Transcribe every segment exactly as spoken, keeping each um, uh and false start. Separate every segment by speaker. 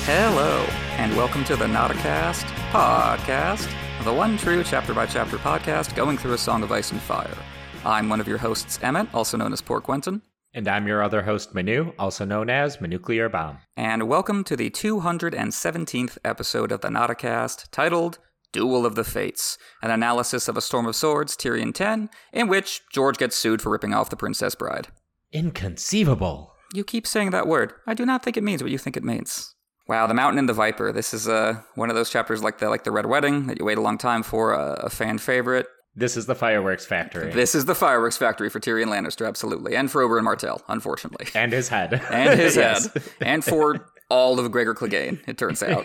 Speaker 1: Hello, and welcome to the Nauticast podcast, the one true chapter-by-chapter podcast going through a Song of Ice and Fire. I'm one of your hosts, Emmett, also known as Port Quentin.
Speaker 2: And I'm your other host, Manu, also known as Manuclear Bomb.
Speaker 1: And welcome to the two hundred seventeenth episode of the Nauticast, titled Duel of the Fates, an analysis of A Storm of Swords, Tyrion ten, in which George gets sued for ripping off the Princess Bride.
Speaker 2: Inconceivable.
Speaker 1: You keep saying that word. I do not think it means what you think it means. Wow, The Mountain and the Viper. This is uh, one of those chapters like the like the Red Wedding that you wait a long time for, uh, a fan favorite.
Speaker 2: This is the fireworks factory.
Speaker 1: This is the fireworks factory for Tyrion Lannister, absolutely. And for Oberyn Martell, unfortunately.
Speaker 2: And his head.
Speaker 1: And his yes. head. And for all of Gregor Clegane, it turns out.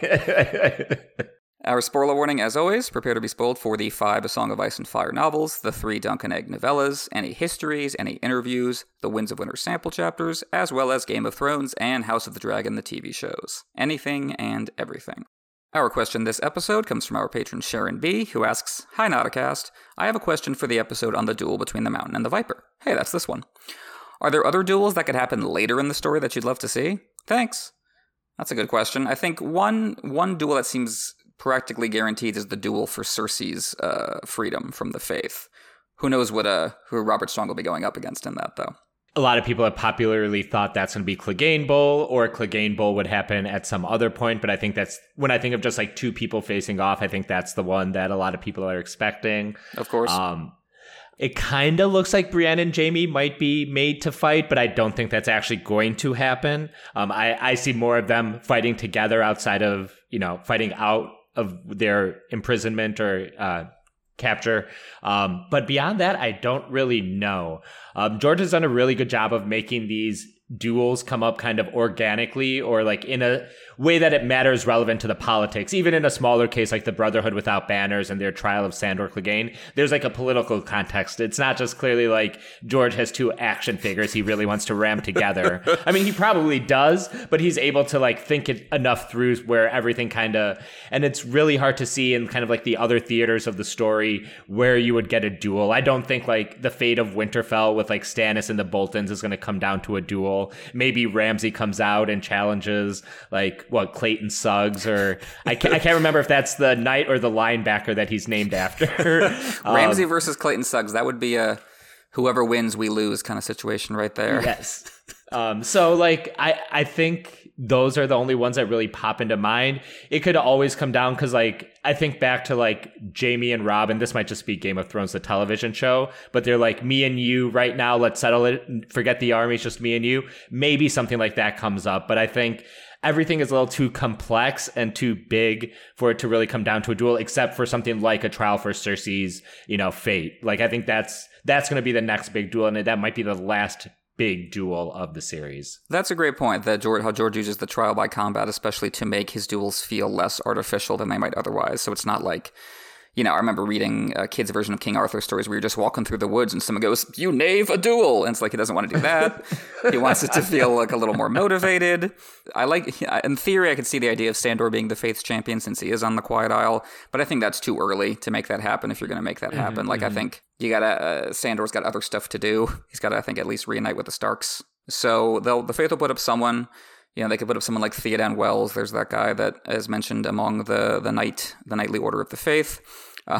Speaker 1: Our spoiler warning, as always, prepare to be spoiled for the five A Song of Ice and Fire novels, the three Duncan Egg novellas, any histories, any interviews, the Winds of Winter sample chapters, as well as Game of Thrones and House of the Dragon, the T V shows. Anything and everything. Our question this episode comes from our patron Sharon B., who asks, Hi Nauticast, I have a question for the episode on the duel between the Mountain and the Viper. Hey, that's this one. Are there other duels that could happen later in the story that you'd love to see? Thanks. That's a good question. I think one one duel that seems practically guaranteed is the duel for Cersei's uh, freedom from the Faith. Who knows what uh, who Robert Strong will be going up against in that, though.
Speaker 2: A lot of people have popularly thought that's going to be Clegane Bowl, or Clegane Bowl would happen at some other point, but I think that's, when I think of just like two people facing off, I think that's the one that a lot of people are expecting.
Speaker 1: Of course.
Speaker 2: Um, it kind of looks like Brienne and Jaime might be made to fight, but I don't think that's actually going to happen. Um, I, I see more of them fighting together outside of, you know, fighting out of their imprisonment or uh, capture. Um, but beyond that, I don't really know. Um, George has done a really good job of making these duels come up kind of organically, or like in a way that it matters relevant to the politics. Even in a smaller case like the Brotherhood Without Banners and their trial of Sandor Clegane, there's like a political context. It's not just clearly like George has two action figures he really wants to ram together. I mean, he probably does, but he's able to like think it enough through where everything kind of, and it's really hard to see in kind of like the other theaters of the story where you would get a duel. I don't think like the fate of Winterfell with like Stannis and the Boltons is going to come down to a duel. Maybe Ramsay comes out and challenges like what Clayton Suggs, or I can't, I can't remember if that's the knight or the linebacker that he's named after. um,
Speaker 1: Ramsay versus Clayton Suggs. That would be a whoever wins, we lose kind of situation right there.
Speaker 2: Yes. Um, so like, I, I think those are the only ones that really pop into mind. It could always come down because like, I think back to like Jaime and Robb, and this might just be Game of Thrones, the television show, but they're like, me and you right now, let's settle it. Forget the army. It's just me and you. Maybe something like that comes up. But I think everything is a little too complex and too big for it to really come down to a duel, except for something like a trial for Cersei's, you know, fate. Like, I think that's, that's going to be the next big duel. And that might be the last big duel of the series.
Speaker 1: That's a great point, that George, how George uses the trial by combat, especially to make his duels feel less artificial than they might otherwise. So it's not like, you know, I remember reading a kid's version of King Arthur stories where you're just walking through the woods and someone goes, you knave, a duel. And it's like, he doesn't want to do that. He wants it to feel like a little more motivated. I like, in theory, I could see the idea of Sandor being the Faith's champion since he is on the Quiet Isle, but I think that's too early to make that happen if you're going to make that happen. Mm-hmm, like, mm-hmm. I think you gotta, uh, Sandor's got other stuff to do. He's got to, I think, at least reunite with the Starks. So they'll, the Faith will put up someone. You know, they could put up someone like Theoden Wells. There's that guy that is mentioned among the, the knight, the Knightly Order of the Faith. Uh,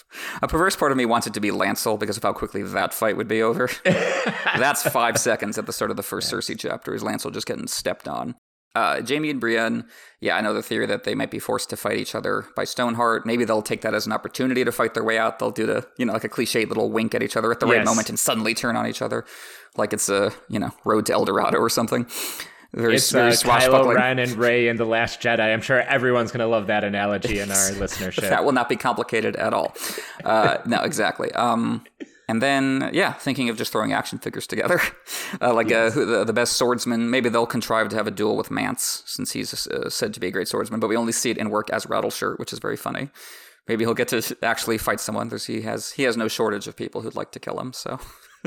Speaker 1: a perverse part of me wants it to be Lancel because of how quickly that fight would be over. That's five seconds at the start of the first yeah. Cersei chapter, is Lancel just getting stepped on. Uh, Jaime and Brienne, yeah, I know the theory that they might be forced to fight each other by Stoneheart. Maybe they'll take that as an opportunity to fight their way out. They'll do the, you know, like a cliched little wink at each other at the yes. right moment and suddenly turn on each other like it's a, you know, Road to El Dorado or something. Very,
Speaker 2: it's very uh, Kylo Ren and Rey in The Last Jedi. I'm sure everyone's going to love that analogy in our listenership.
Speaker 1: That will not be complicated at all. Uh, no, exactly. Um, and then, yeah, thinking of just throwing action figures together. Uh, like yes. uh, the, the best swordsman, maybe they'll contrive to have a duel with Mance, since he's uh, said to be a great swordsman, but we only see it in work as Rattleshirt, which is very funny. Maybe he'll get to actually fight someone, because he has, he has no shortage of people who'd like to kill him, so...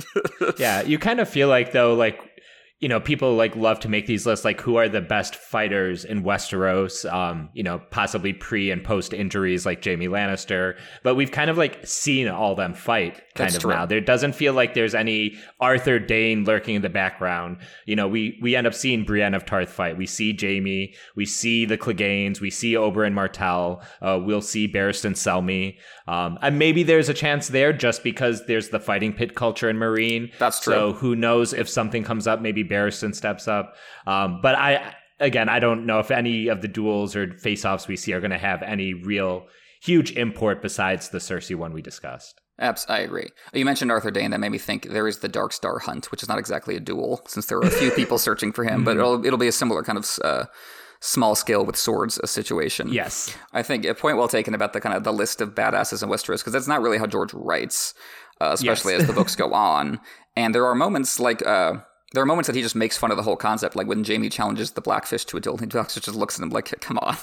Speaker 2: Yeah, you kind of feel like, though, like, you know, people like love to make these lists, like who are the best fighters in Westeros, um, you know, possibly pre and post injuries like Jaime Lannister. But we've kind of like seen all them fight kind
Speaker 1: That's
Speaker 2: of
Speaker 1: true.
Speaker 2: now. There doesn't feel like there's any Arthur Dane lurking in the background. You know, we we end up seeing Brienne of Tarth fight. We see Jaime. We see the Cleganes. We see Oberyn Martell. Uh, we'll see Barristan Selmy. Um, and maybe there's a chance there just because there's the fighting pit culture in Meereen.
Speaker 1: That's true.
Speaker 2: So who knows if something comes up, maybe Barristan steps up. Um, but I, again, I don't know if any of the duels or face-offs we see are going to have any real huge import besides the Cersei one we discussed.
Speaker 1: Abs- I agree. You mentioned Arthur Dane. That made me think there is the Darkstar Hunt, which is not exactly a duel, since there are a few people searching for him, but it'll it'll be a similar kind of uh, small scale with swords a situation.
Speaker 2: Yes.
Speaker 1: I think a point well taken about the kind of the list of badasses in Westeros, because that's not really how George writes, uh, especially
Speaker 2: Yes.
Speaker 1: as the books go on. And there are moments like... Uh, There are moments that he just makes fun of the whole concept, like when Jaime challenges the Blackfish to a duel, and Blackfish just looks at him like, come on.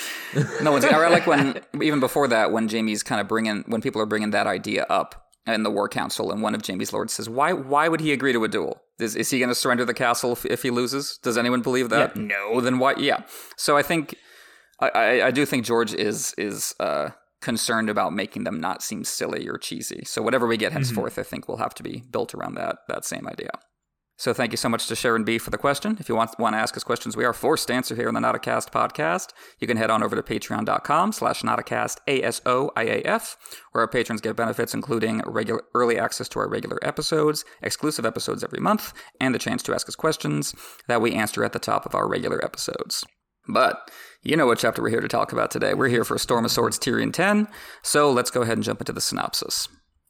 Speaker 1: No one's... Or I like when, even before that, when Jaime's kind of bringing... When people are bringing that idea up in the War Council, and one of Jaime's lords says, why Why would he agree to a duel? Is, is he going to surrender the castle if, if he loses? Does anyone believe that?
Speaker 2: Yeah.
Speaker 1: No, then why? Yeah. So I think... I, I, I do think George is is uh, concerned about making them not seem silly or cheesy. So whatever we get henceforth, mm-hmm. I think will have to be built around that that same idea. So thank you so much to Sharon B for the question. If you want, want to ask us questions we are forced to answer here on the Nauticast podcast, you can head on over to patreon.com slash Nauticast A S O I A F, where our patrons get benefits including regular early access to our regular episodes, exclusive episodes every month, and the chance to ask us questions that we answer at the top of our regular episodes. But you know what chapter we're here to talk about today. We're here for Storm of Swords Tyrion ten, so let's go ahead and jump into the synopsis.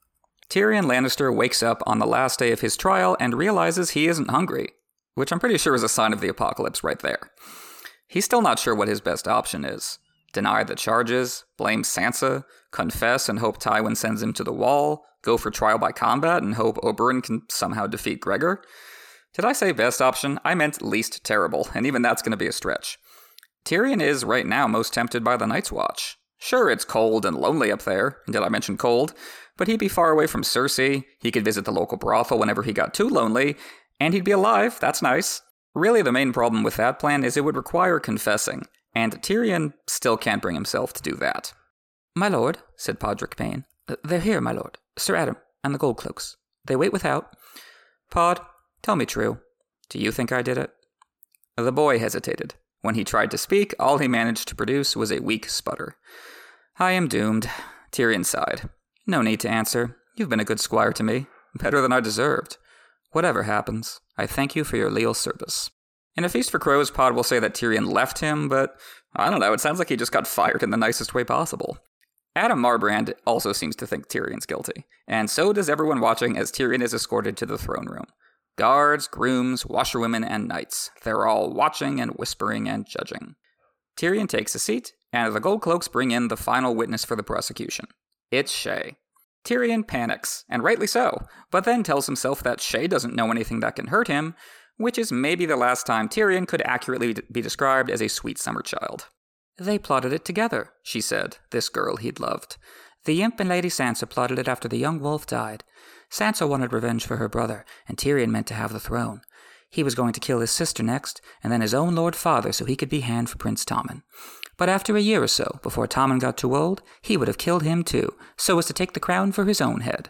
Speaker 1: Tyrion Lannister wakes up on the last day of his trial and realizes he isn't hungry, which I'm pretty sure is a sign of the apocalypse right there. He's still not sure what his best option is. Deny the charges, blame Sansa, confess and hope Tywin sends him to the wall, go for trial by combat and hope Oberyn can somehow defeat Gregor. Did I say best option? I meant least terrible, and even that's going to be a stretch. Tyrion is right now most tempted by the Night's Watch. Sure, it's cold and lonely up there. Did I mention cold? But he'd be far away from Cersei, he could visit the local brothel whenever he got too lonely, and he'd be alive, that's nice. Really, the main problem with that plan is it would require confessing, and Tyrion still can't bring himself to do that. "My lord," said Podrick Payne. "They're here, my lord. Sir Adam, and the Goldcloaks. They wait without." "Pod, tell me true. Do you think I did it?" The boy hesitated. When he tried to speak, all he managed to produce was a weak sputter. "I am doomed," Tyrion sighed. "No need to answer. You've been a good squire to me. Better than I deserved. Whatever happens, I thank you for your leal service." In A Feast for Crows, Pod will say that Tyrion left him, but I don't know, it sounds like he just got fired in the nicest way possible. Adam Marbrand also seems to think Tyrion's guilty, and so does everyone watching as Tyrion is escorted to the throne room. Guards, grooms, washerwomen, and knights. They're all watching and whispering and judging. Tyrion takes a seat, and the Goldcloaks bring in the final witness for the prosecution. It's Shae. Tyrion panics, and rightly so, but then tells himself that Shae doesn't know anything that can hurt him, which is maybe the last time Tyrion could accurately be described as a sweet summer child. "They plotted it together," she said, this girl he'd loved. "The imp and Lady Sansa plotted it after the young wolf died. Sansa wanted revenge for her brother, and Tyrion meant to have the throne. He was going to kill his sister next, and then his own Lord Father so he could be hand for Prince Tommen. But after a year or so, before Tommen got too old, he would have killed him too, so as to take the crown for his own head."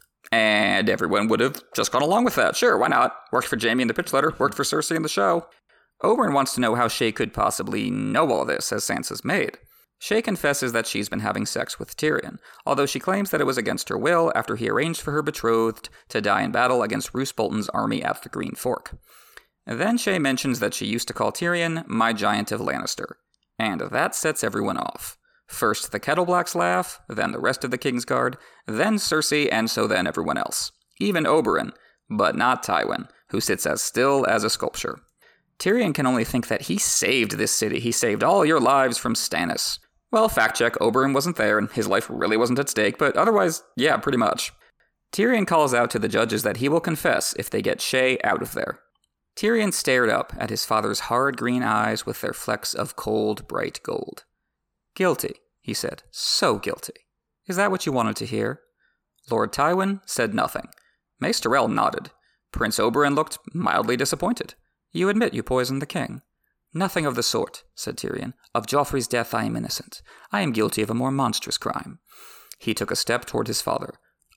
Speaker 1: And everyone would have just gone along with that. Sure, why not? Worked for Jaime in the pitch letter, worked for Cersei in the show. Oberyn wants to know how Shae could possibly know all this as Sansa's maid. Shae confesses that she's been having sex with Tyrion, although she claims that it was against her will after he arranged for her betrothed to die in battle against Roose Bolton's army at the Green Fork. Then Shae mentions that she used to call Tyrion my giant of Lannister, and that sets everyone off. First the Kettleblacks laugh, then the rest of the Kingsguard, then Cersei, and so then everyone else. Even Oberyn, but not Tywin, who sits as still as a sculpture. Tyrion can only think that he saved this city. He saved all your lives from Stannis. Well, fact check, Oberyn wasn't there, and his life really wasn't at stake, but otherwise, yeah, pretty much. Tyrion calls out to the judges that he will confess if they get Shae out of there. Tyrion stared up at his father's hard green eyes with their flecks of cold, bright gold. "Guilty," he said. "So guilty. Is that what you wanted to hear?" Lord Tywin said nothing. Mace Tyrell nodded. Prince Oberyn looked mildly disappointed. "You admit you poisoned the king?" "Nothing of the sort," said Tyrion. "Of Joffrey's death I am innocent. I am guilty of a more monstrous crime." He took a step toward his father.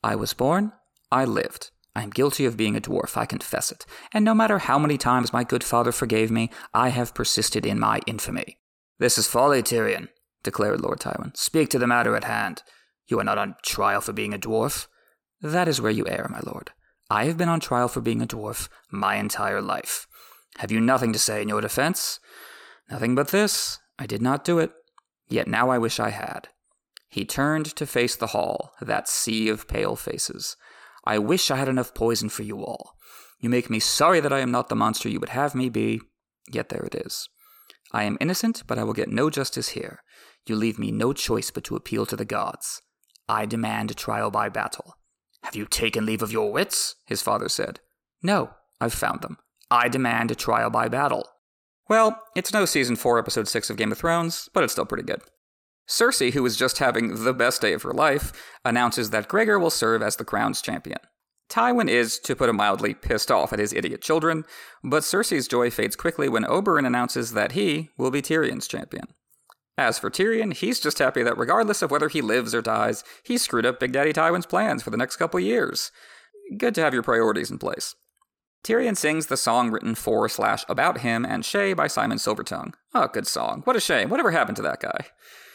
Speaker 1: I was born, I lived. I am guilty of being a dwarf, I confess it. And no matter how many times my good father forgave me, I have persisted in my infamy. This is folly, Tyrion, declared Lord Tywin. Speak to the matter at hand. You are not on trial for being a dwarf. That is where you err, my lord. I have been on trial for being a dwarf my entire life. Have you nothing to say in your defense? Nothing but this. I did not do it. Yet now I wish I had. He turned to face the hall, that sea of pale faces. I wish I had enough poison for you all. You make me sorry that I am not the monster you would have me be, yet there it is. I am innocent, but I will get no justice here. You leave me no choice but to appeal to the gods. I demand a trial by battle. Have you taken leave of your wits? His father said. No, I've found them. I demand a trial by battle. Well, it's no season four, episode six of Game of Thrones, but it's still pretty good. Cersei, who is just having the best day of her life, announces that Gregor will serve as the crown's champion. Tywin is, to put it mildly, pissed off at his idiot children, but Cersei's joy fades quickly when Oberyn announces that he will be Tyrion's champion. As for Tyrion, he's just happy that regardless of whether he lives or dies, he screwed up Big Daddy Tywin's plans for the next couple years. Good to have your priorities in place. Tyrion sings the song written for slash about him and Shae by Simon Silvertongue. Oh, good song. What a shame. Whatever happened to that guy?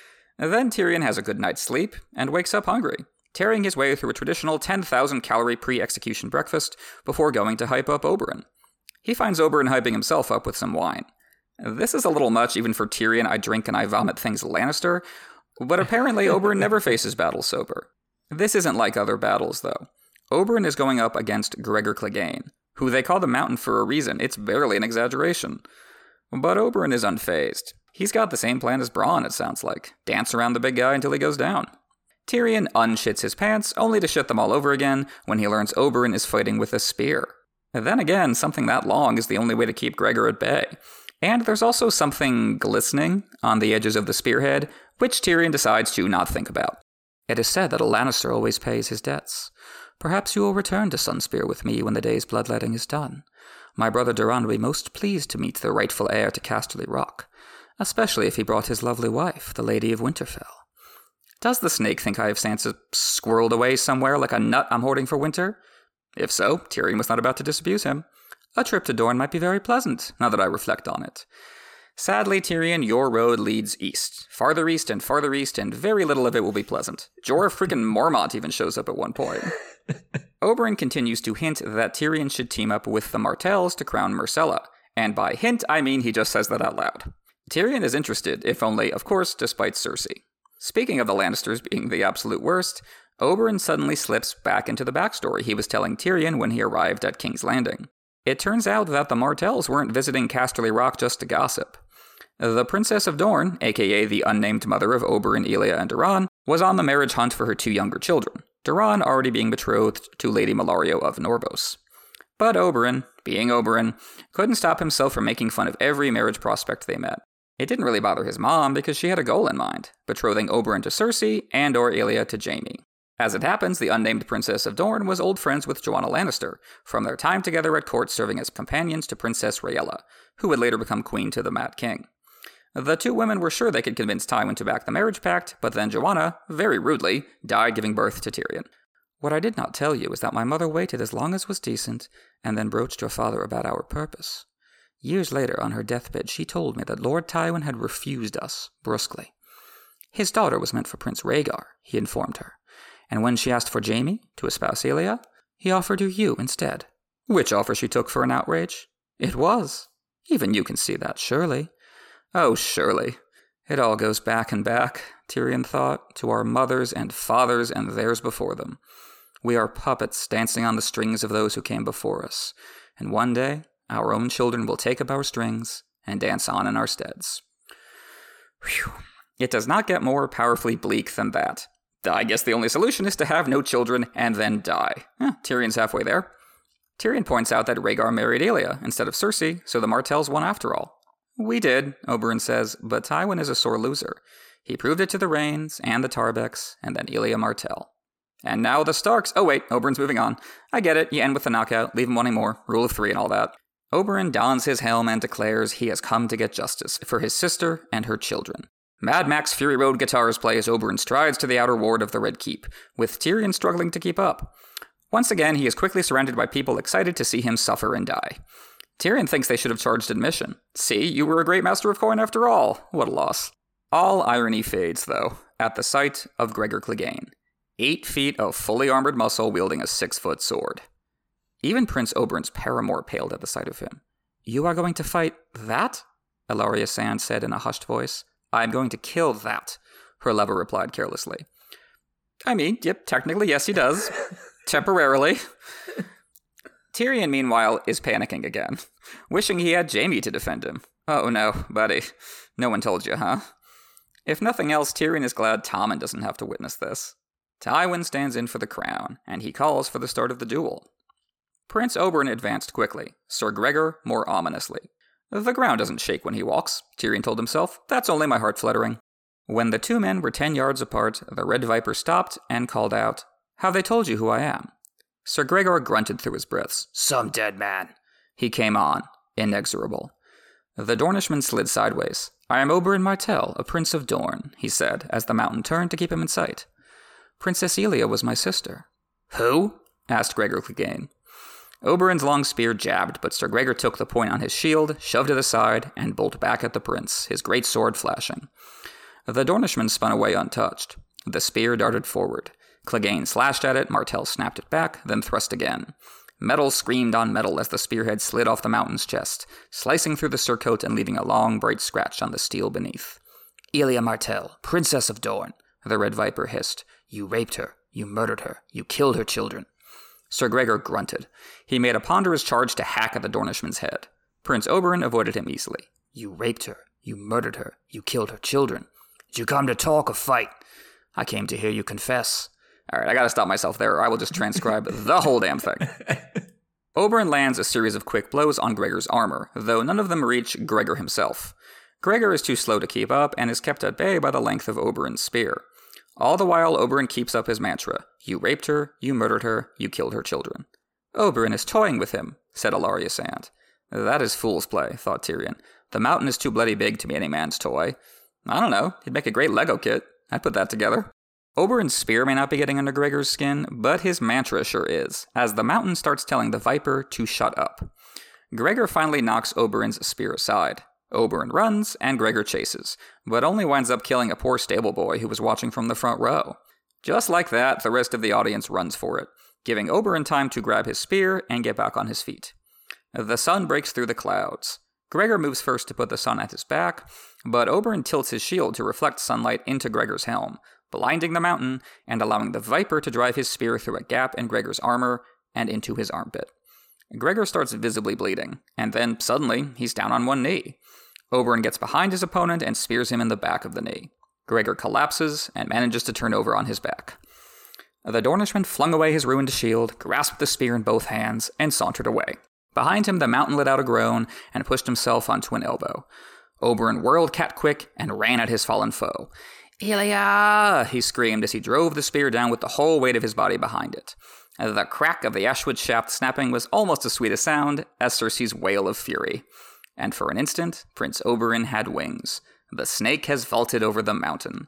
Speaker 1: Then Tyrion has a good night's sleep and wakes up hungry, tearing his way through a traditional ten thousand calorie pre-execution breakfast before going to hype up Oberyn. He finds Oberyn hyping himself up with some wine. This is a little much even for Tyrion I drink and I vomit things Lannister, but apparently Oberyn never faces battle sober. This isn't like other battles, though. Oberyn is going up against Gregor Clegane, who they call the Mountain for a reason. It's barely an exaggeration. But Oberyn is unfazed. He's got the same plan as Bronn, it sounds like. Dance around the big guy until he goes down. Tyrion unshits his pants, only to shit them all over again when he learns Oberyn is fighting with a spear. And then again, something that long is the only way to keep Gregor at bay. And there's also something glistening on the edges of the spearhead, which Tyrion decides to not think about. It is said that a Lannister always pays his debts. Perhaps you will return to Sunspear with me when the day's bloodletting is done. My brother Doran will be most pleased to meet the rightful heir to Casterly Rock, especially if he brought his lovely wife, the Lady of Winterfell. Does the snake think I have Sansa squirreled away somewhere like a nut I'm hoarding for winter? If so, Tyrion was not about to disabuse him. A trip to Dorne might be very pleasant, now that I reflect on it. Sadly, Tyrion, your road leads east. Farther east and farther east, and very little of it will be pleasant. Jorah freaking Mormont even shows up at one point. Oberyn continues to hint that Tyrion should team up with the Martells to crown Myrcella, and by hint, I mean he just says that out loud. Tyrion is interested, if only, of course, despite Cersei. Speaking of the Lannisters being the absolute worst, Oberyn suddenly slips back into the backstory he was telling Tyrion when he arrived at King's Landing. It turns out that the Martells weren't visiting Casterly Rock just to gossip. The Princess of Dorne, aka the unnamed mother of Oberyn, Elia, and Doran, was on the marriage hunt for her two younger children, Doran already being betrothed to Lady Mellario of Norbos. But Oberyn, being Oberyn, couldn't stop himself from making fun of every marriage prospect they met. It didn't really bother his mom because she had a goal in mind, betrothing Oberyn to Cersei and or Elia to Jaime. As it happens, the unnamed Princess of Dorne was old friends with Joanna Lannister, from their time together at court serving as companions to Princess Rhaella, who would later become queen to the Mad King. The two women were sure they could convince Tywin to back the marriage pact, but then Joanna, very rudely, died giving birth to Tyrion. What I did not tell you is that my mother waited as long as was decent, and then broached your father about our purpose. Years later, on her deathbed, she told me that Lord Tywin had refused us, brusquely. His daughter was meant for Prince Rhaegar, he informed her. And when she asked for Jaime, to espouse Elia, he offered her you instead. Which offer she took for an outrage? It was. Even you can see that, surely. Oh, surely. It all goes back and back, Tyrion thought, to our mothers and fathers and theirs before them. We are puppets dancing on the strings of those who came before us. And one day, our own children will take up our strings and dance on in our steads. Whew. It does not get more powerfully bleak than that. I guess the only solution is to have no children and then die. Eh, Tyrion's halfway there. Tyrion points out that Rhaegar married Elia instead of Cersei, so the Martells won after all. We did, Oberyn says, but Tywin is a sore loser. He proved it to the Reynes and the Tarbecks, and then Elia Martell. And now the Starks. Oh wait, Oberyn's moving on. I get it, you end with the knockout, leave him wanting more, rule of three and all that. Oberyn dons his helm and declares he has come to get justice for his sister and her children. Mad Max Fury Road guitars play as Oberyn strides to the outer ward of the Red Keep, with Tyrion struggling to keep up. Once again, he is quickly surrounded by people excited to see him suffer and die. Tyrion thinks they should have charged admission. See, you were a great master of coin after all. What a loss. All irony fades, though, at the sight of Gregor Clegane. Eight feet of fully armored muscle wielding a six-foot sword. Even Prince Oberyn's paramour paled at the sight of him. You are going to fight that? Ellaria Sand said in a hushed voice. I am going to kill that, her lover replied carelessly. I mean, yep, technically, yes, he does. Temporarily. Tyrion, meanwhile, is panicking again, wishing he had Jaime to defend him. Oh no, buddy. No one told you, huh? If nothing else, Tyrion is glad Tommen doesn't have to witness this. Tywin stands in for the crown, and he calls for the start of the duel. Prince Oberyn advanced quickly, Sir Gregor more ominously. The ground doesn't shake when he walks, Tyrion told himself. That's only my heart fluttering. When the two men were ten yards apart, the Red Viper stopped and called out, Have they told you who I am? Sir Gregor grunted through his breaths. Some dead man. He came on, inexorable. The Dornishman slid sideways. I am Oberyn Martell, a prince of Dorne, he said, as the mountain turned to keep him in sight. Princess Elia was my sister. Who? Asked Gregor Clegane. Oberyn's long spear jabbed, but Sir Gregor took the point on his shield, shoved it aside, and bolted back at the prince, his great sword flashing. The Dornishman spun away untouched. The spear darted forward. Clegane slashed at it, Martell snapped it back, then thrust again. Metal screamed on metal as the spearhead slid off the mountain's chest, slicing through the surcoat and leaving a long, bright scratch on the steel beneath. Elia Martell, Princess of Dorne, the Red Viper hissed. You raped her. You murdered her. You killed her children. Sir Gregor grunted. He made a ponderous charge to hack at the Dornishman's head. Prince Oberyn avoided him easily. You raped her. You murdered her. You killed her children. Did you come to talk or fight? I came to hear you confess. All right, I gotta stop myself there, or I will just transcribe the whole damn thing. Oberyn lands a series of quick blows on Gregor's armor, though none of them reach Gregor himself. Gregor is too slow to keep up, and is kept at bay by the length of Oberyn's spear. All the while, Oberyn keeps up his mantra. You raped her, you murdered her, you killed her children. Oberyn is toying with him, said Ellaria Sand. That is fool's play, thought Tyrion. The mountain is too bloody big to be any man's toy. I don't know, he'd make a great Lego kit. I'd put that together. Oberyn's spear may not be getting under Gregor's skin, but his mantra sure is, as the mountain starts telling the Viper to shut up. Gregor finally knocks Oberyn's spear aside. Oberyn runs, and Gregor chases, but only winds up killing a poor stable boy who was watching from the front row. Just like that, the rest of the audience runs for it, giving Oberyn time to grab his spear and get back on his feet. The sun breaks through the clouds. Gregor moves first to put the sun at his back, but Oberyn tilts his shield to reflect sunlight into Gregor's helm, blinding the mountain and allowing the Viper to drive his spear through a gap in Gregor's armor and into his armpit. Gregor starts visibly bleeding, and then, suddenly, he's down on one knee. Oberyn gets behind his opponent and spears him in the back of the knee. Gregor collapses and manages to turn over on his back. The Dornishman flung away his ruined shield, grasped the spear in both hands, and sauntered away. Behind him, the mountain let out a groan and pushed himself onto an elbow. Oberyn whirled cat-quick and ran at his fallen foe. Elia! He screamed as he drove the spear down with the whole weight of his body behind it. The crack of the ashwood shaft snapping was almost as sweet a sound as Cersei's wail of fury. And for an instant, Prince Oberyn had wings. The snake has vaulted over the mountain.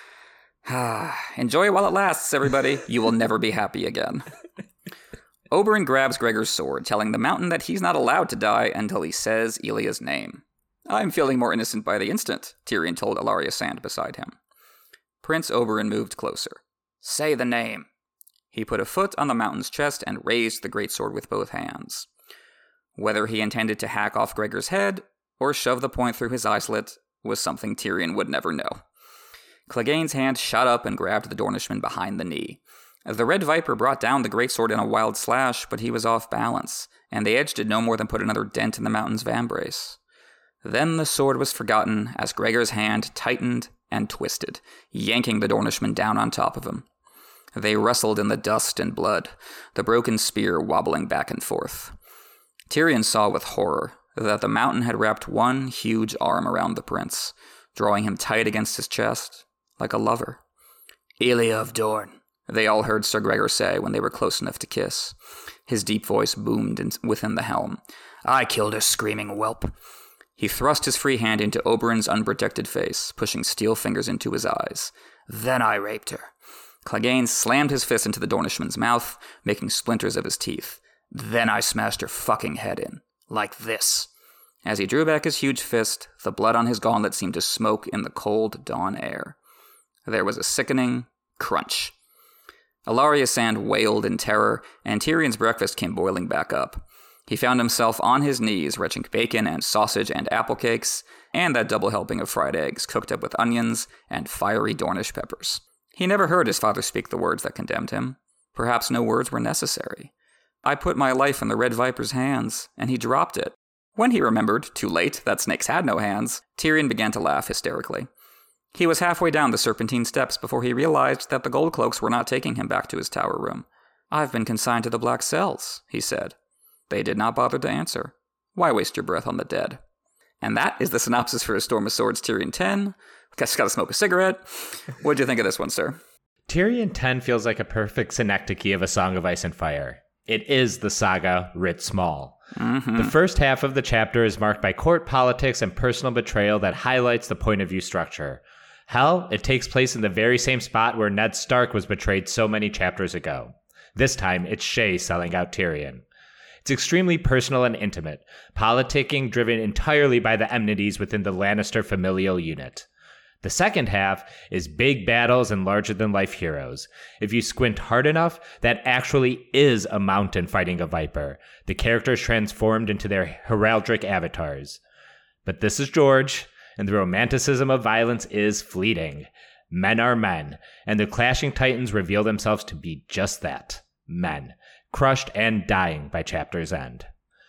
Speaker 1: Enjoy it while it lasts, everybody. You will never be happy again. Oberyn grabs Gregor's sword, telling the mountain that he's not allowed to die until he says Elia's name. I'm feeling more innocent by the instant, Tyrion told Ellaria Sand beside him. Prince Oberyn moved closer. Say the name. He put a foot on the mountain's chest and raised the greatsword with both hands. Whether he intended to hack off Gregor's head or shove the point through his eye slit was something Tyrion would never know. Clegane's hand shot up and grabbed the Dornishman behind the knee. The Red Viper brought down the greatsword in a wild slash, but he was off balance, and the edge did no more than put another dent in the mountain's vambrace. Then the sword was forgotten as Gregor's hand tightened and twisted, yanking the Dornishman down on top of him. They wrestled in the dust and blood, the broken spear wobbling back and forth. Tyrion saw with horror that the mountain had wrapped one huge arm around the prince, drawing him tight against his chest, like a lover. Elia of Dorne, they all heard Sir Gregor say when they were close enough to kiss. His deep voice boomed in, within the helm. I killed her screaming whelp. He thrust his free hand into Oberyn's unprotected face, pushing steel fingers into his eyes. Then I raped her. Clegane slammed his fist into the Dornishman's mouth, making splinters of his teeth. Then I smashed her fucking head in. Like this. As he drew back his huge fist, the blood on his gauntlet seemed to smoke in the cold dawn air. There was a sickening crunch. Ellaria Sand wailed in terror, and Tyrion's breakfast came boiling back up. He found himself on his knees, retching bacon and sausage and apple cakes, and that double helping of fried eggs cooked up with onions and fiery Dornish peppers. He never heard his father speak the words that condemned him. Perhaps no words were necessary. I put my life in the Red Viper's hands, and he dropped it. When he remembered, too late, that snakes had no hands, Tyrion began to laugh hysterically. He was halfway down the Serpentine steps before he realized that the Goldcloaks were not taking him back to his tower room. I've been consigned to the Black Cells, he said. They did not bother to answer. Why waste your breath on the dead? And that is the synopsis for A Storm of Swords Tyrion ten. Guess gotta smoke a cigarette. What'd you think of this one, sir?
Speaker 2: Tyrion ten feels like a perfect synecdoche of A Song of Ice and Fire. It is the saga writ small.
Speaker 1: Mm-hmm.
Speaker 2: The first half of the chapter is marked by court politics and personal betrayal that highlights the point of view structure. Hell, it takes place in the very same spot where Ned Stark was betrayed so many chapters ago. This time, it's Shae selling out Tyrion. It's extremely personal and intimate, politicking driven entirely by the enmities within the Lannister familial unit. The second half is big battles and larger-than-life heroes. If you squint hard enough, that actually is a mountain fighting a viper, the characters transformed into their heraldic avatars. But this is George, and the romanticism of violence is fleeting. Men are men, and the clashing titans reveal themselves to be just that, men, crushed and dying by chapter's end.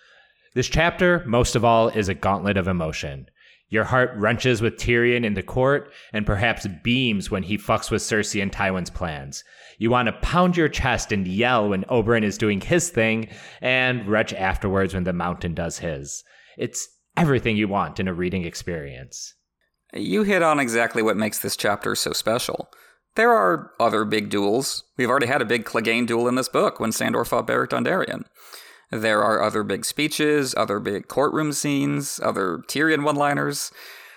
Speaker 2: This chapter, most of all, is a gauntlet of emotion. Your heart wrenches with Tyrion in the court, and perhaps beams when he fucks with Cersei and Tywin's plans. You want to pound your chest and yell when Oberyn is doing his thing, and retch afterwards when the Mountain does his. It's everything you want in a reading experience.
Speaker 1: You hit on exactly what makes this chapter so special. There are other big duels. We've already had a big Clegane duel in this book when Sandor fought Beric Dondarrion. There are other big speeches, other big courtroom scenes, other Tyrion one-liners.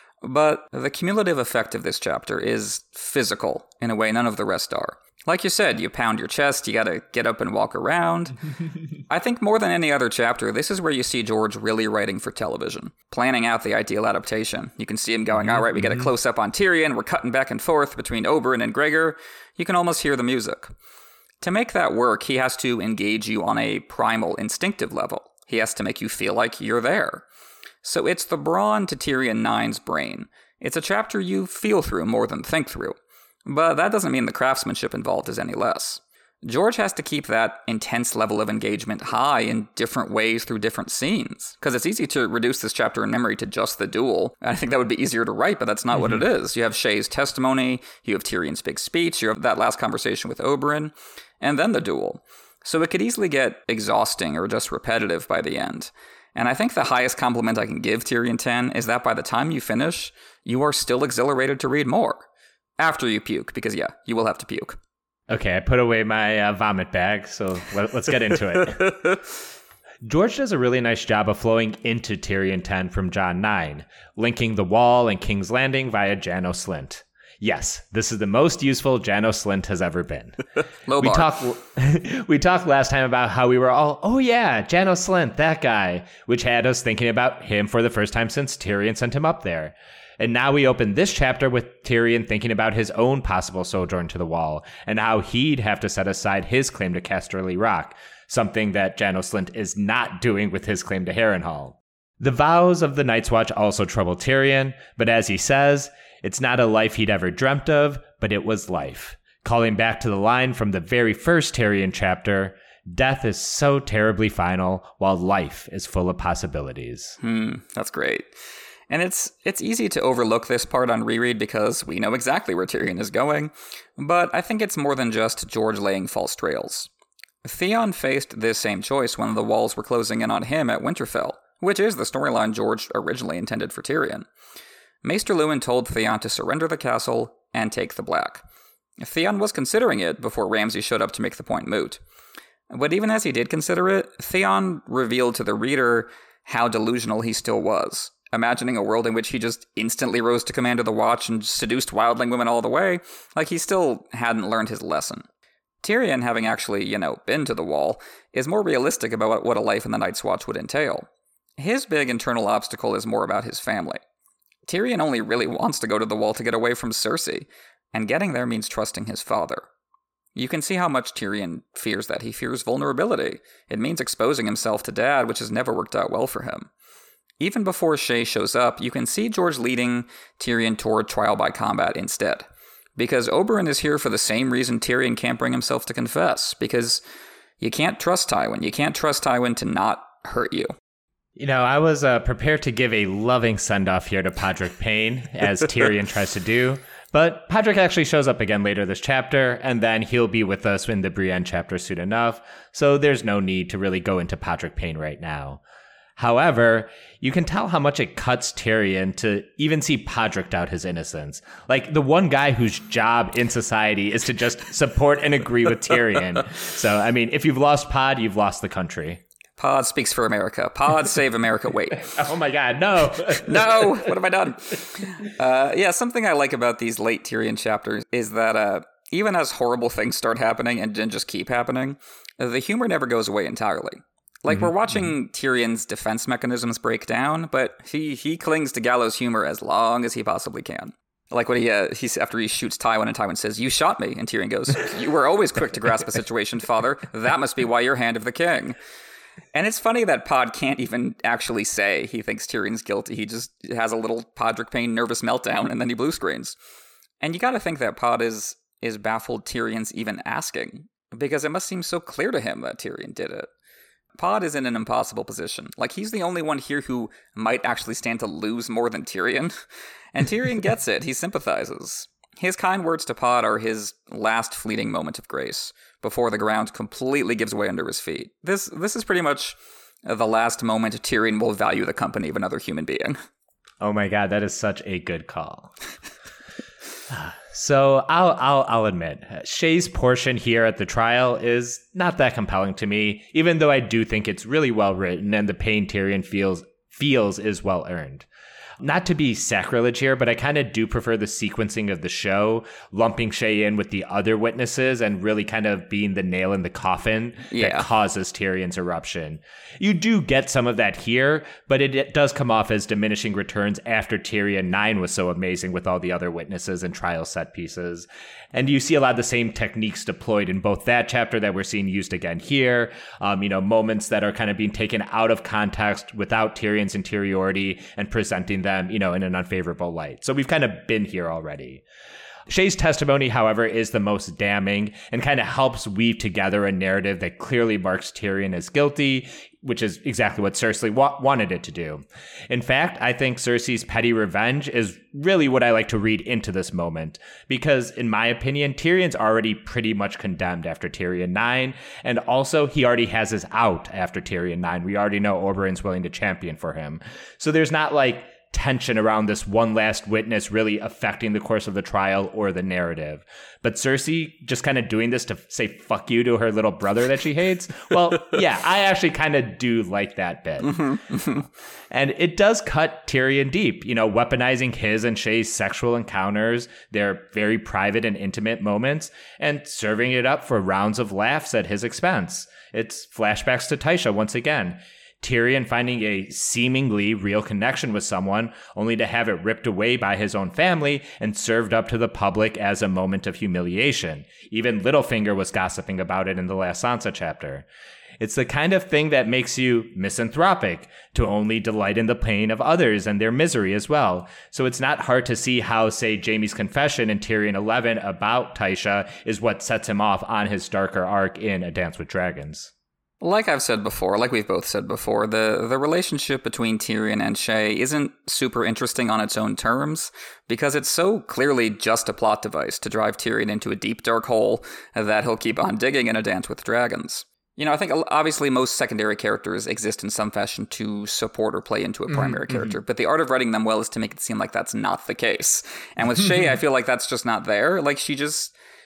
Speaker 1: But the cumulative effect of this chapter is physical in a way none of the rest are. Like you said, you pound your chest, you gotta get up and walk around. I think more than any other chapter, this is where you see George really writing for television, planning out the ideal adaptation. You can see him going, all right, we get a close-up on Tyrion, we're cutting back and forth between Oberyn and Gregor. You can almost hear the music. To make that work, he has to engage you on a primal, instinctive level. He has to make you feel like you're there. So it's the Bronn to Tyrion nine's brain. It's a chapter you feel through more than think through. But that doesn't mean the craftsmanship involved is any less. George has to keep that intense level of engagement high in different ways through different scenes. Because it's easy to reduce this chapter in memory to just the duel. I think that would be easier to write, but that's not mm-hmm. what it is. You have Shae's testimony, you have Tyrion's big speech, you have that last conversation with Oberyn, and then the duel. So it could easily get exhausting or just repetitive by the end. And I think the highest compliment I can give Tyrion ten is that by the time you finish, you are still exhilarated to read more. After you puke, because yeah, you will have to puke.
Speaker 2: Okay, I put away my uh, vomit bag, so let, let's get into it. George does a really nice job of flowing into Tyrion ten from Jon nine, linking the Wall and King's Landing via Janos Slynt. Yes, this is the most useful Janos Slynt has ever been.
Speaker 1: Low bar.
Speaker 2: We talked, we talked last time about how we were all, oh yeah, Janos Slynt, that guy, which had us thinking about him for the first time since Tyrion sent him up there. And now we open this chapter with Tyrion thinking about his own possible sojourn to the Wall and how he'd have to set aside his claim to Casterly Rock, something that Janos Slynt is not doing with his claim to Harrenhal. The vows of the Night's Watch also trouble Tyrion, but as he says, it's not a life he'd ever dreamt of, but it was life. Calling back to the line from the very first Tyrion chapter, death is so terribly final, while life is full of possibilities.
Speaker 1: Hmm, that's great. And it's it's easy to overlook this part on reread because we know exactly where Tyrion is going, but I think it's more than just George laying false trails. Theon faced this same choice when the walls were closing in on him at Winterfell, which is the storyline George originally intended for Tyrion. Maester Luwin told Theon to surrender the castle and take the Black. Theon was considering it before Ramsay showed up to make the point moot. But even as he did consider it, Theon revealed to the reader how delusional he still was. imagining a world in which he just instantly rose to command of the Watch and seduced wildling women all the way, like he still hadn't learned his lesson. Tyrion, having actually, you know, been to the Wall, is more realistic about what a life in the Night's Watch would entail. His big internal obstacle is more about his family. Tyrion only really wants to go to the Wall to get away from Cersei, and getting there means trusting his father. You can see how much Tyrion fears that. He fears vulnerability. It means exposing himself to Dad, which has never worked out well for him. Even before Shae shows up, you can see George leading Tyrion toward trial by combat instead. Because Oberyn is here for the same reason Tyrion can't bring himself to confess. Because you can't trust Tywin. You can't trust Tywin to not hurt you.
Speaker 2: You know, I was uh, prepared to give a loving send-off here to Podrick Payne, as Tyrion tries to do. But Podrick actually shows up again later this chapter, and then he'll be with us in the Brienne chapter soon enough, so there's no need to really go into Podrick Payne right now. However, you can tell how much it cuts Tyrion to even see Podrick doubt his innocence. Like, the one guy whose job in society is to just support and agree with Tyrion. So, I mean, if you've lost Pod, you've lost the country.
Speaker 1: Pod speaks for America. Pod save America. Wait.
Speaker 2: Oh my God, no.
Speaker 1: No, what have I done? Uh, yeah, something I like about these late Tyrion chapters is that uh, even as horrible things start happening and then just keep happening, the humor never goes away entirely. Like, mm-hmm. we're watching Tyrion's defense mechanisms break down, but he, he clings to gallows humor as long as he possibly can. Like when he, uh, he's after he shoots Tywin and Tywin says, "You shot me," and Tyrion goes, "You were always quick to grasp a situation, father. That must be why you're Hand of the King." And it's funny that Pod can't even actually say he thinks Tyrion's guilty. He just has a little Podrick Payne nervous meltdown, and then he blue screens. And you gotta think that Pod is, is baffled Tyrion's even asking, because it must seem so clear to him that Tyrion did it. Pod is in an impossible position. Like, he's the only one here who might actually stand to lose more than Tyrion. And Tyrion gets it. He sympathizes. His kind words to Pod are his last fleeting moment of grace, before the ground completely gives way under his feet. This this is pretty much the last moment Tyrion will value the company of another human being.
Speaker 2: Oh my God, that is such a good call. So I'll I'll I'll admit, Shae's portion here at the trial is not that compelling to me, even though I do think it's really well written and the pain Tyrion feels feels is well earned. Not to be sacrilege here, but I kind of do prefer the sequencing of the show, lumping Shae in with the other witnesses and really kind of being the nail in the coffin yeah. that causes Tyrion's eruption. You do get some of that here, but it, it does come off as diminishing returns after Tyrion nine was so amazing with all the other witnesses and trial set pieces. And you see a lot of the same techniques deployed in both that chapter that we're seeing used again here. Um, you know, moments that are kind of being taken out of context without Tyrion's interiority and presenting them, you know, in an unfavorable light. So we've kind of been here already. Shae's testimony, however, is the most damning and kind of helps weave together a narrative that clearly marks Tyrion as guilty, which is exactly what Cersei wa- wanted it to do. In fact, I think Cersei's petty revenge is really what I like to read into this moment, because in my opinion, Tyrion's already pretty much condemned after Tyrion nine, and also he already has his out after Tyrion nine. We already know Oberyn's willing to champion for him. So there's not like tension around this one last witness really affecting the course of the trial or the narrative. But Cersei just kind of doing this to say fuck you to her little brother that she hates. Well, yeah, I actually kind of do like that bit. And it does cut Tyrion deep, you know, weaponizing his and Shae's sexual encounters, their very private and intimate moments, and serving it up for rounds of laughs at his expense. It's flashbacks to Tysha once again. Tyrion finding a seemingly real connection with someone, only to have it ripped away by his own family and served up to the public as a moment of humiliation. Even Littlefinger was gossiping about it in the last Sansa chapter. It's the kind of thing that makes you misanthropic, to only delight in the pain of others and their misery as well. So it's not hard to see how, say, Jaime's confession in Tyrion eleven about Tysha is what sets him off on his darker arc in A Dance with Dragons.
Speaker 1: Like I've said before, like we've both said before, the, the relationship between Tyrion and Shae isn't super interesting on its own terms, because it's so clearly just a plot device to drive Tyrion into a deep, dark hole that he'll keep on digging in A Dance with Dragons. You know, I think obviously most secondary characters exist in some fashion to support or play into a primary mm-hmm. character, but the art of writing them well is to make it seem like that's not the case. And with Shae, I feel like that's just not there. Like, she just...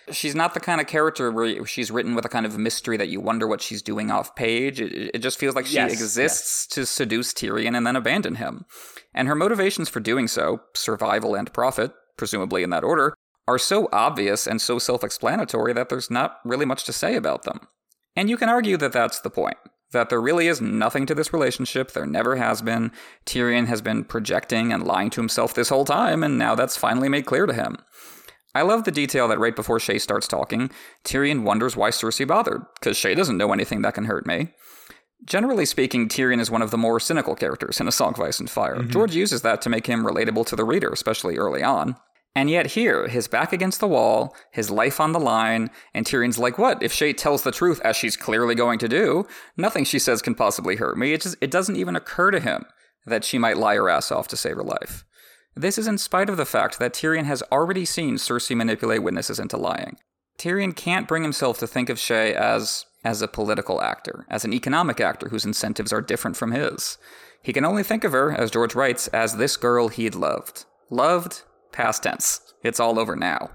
Speaker 1: She's not the kind of character where she's written with a kind of mystery that you wonder what she's doing off page. It, it just feels like she yes, exists yes. to seduce Tyrion and then abandon him. And her motivations for doing so, survival and profit, presumably in that order, are so obvious and so self-explanatory that there's not really much to say about them. And you can argue that that's the point. That there really is nothing to this relationship, there never has been. Tyrion has been projecting and lying to himself this whole time, and now that's finally made clear to him. I love the detail that right before Shae starts talking, Tyrion wonders why Cersei bothered, because Shae doesn't know anything that can hurt me. Generally speaking, Tyrion is one of the more cynical characters in A Song of Ice and Fire. Mm-hmm. George uses that to make him relatable to the reader, especially early on. And yet here, his back against the wall, his life on the line, and Tyrion's like, what? If Shae tells the truth, as she's clearly going to do, nothing she says can possibly hurt me. It just it doesn't even occur to him that she might lie her ass off to save her life. This is in spite of the fact that Tyrion has already seen Cersei manipulate witnesses into lying. Tyrion can't bring himself to think of Shae as, as a political actor, as an economic actor whose incentives are different from his. He can only think of her, as George writes, as this girl he'd loved. Loved, past tense. It's all over now.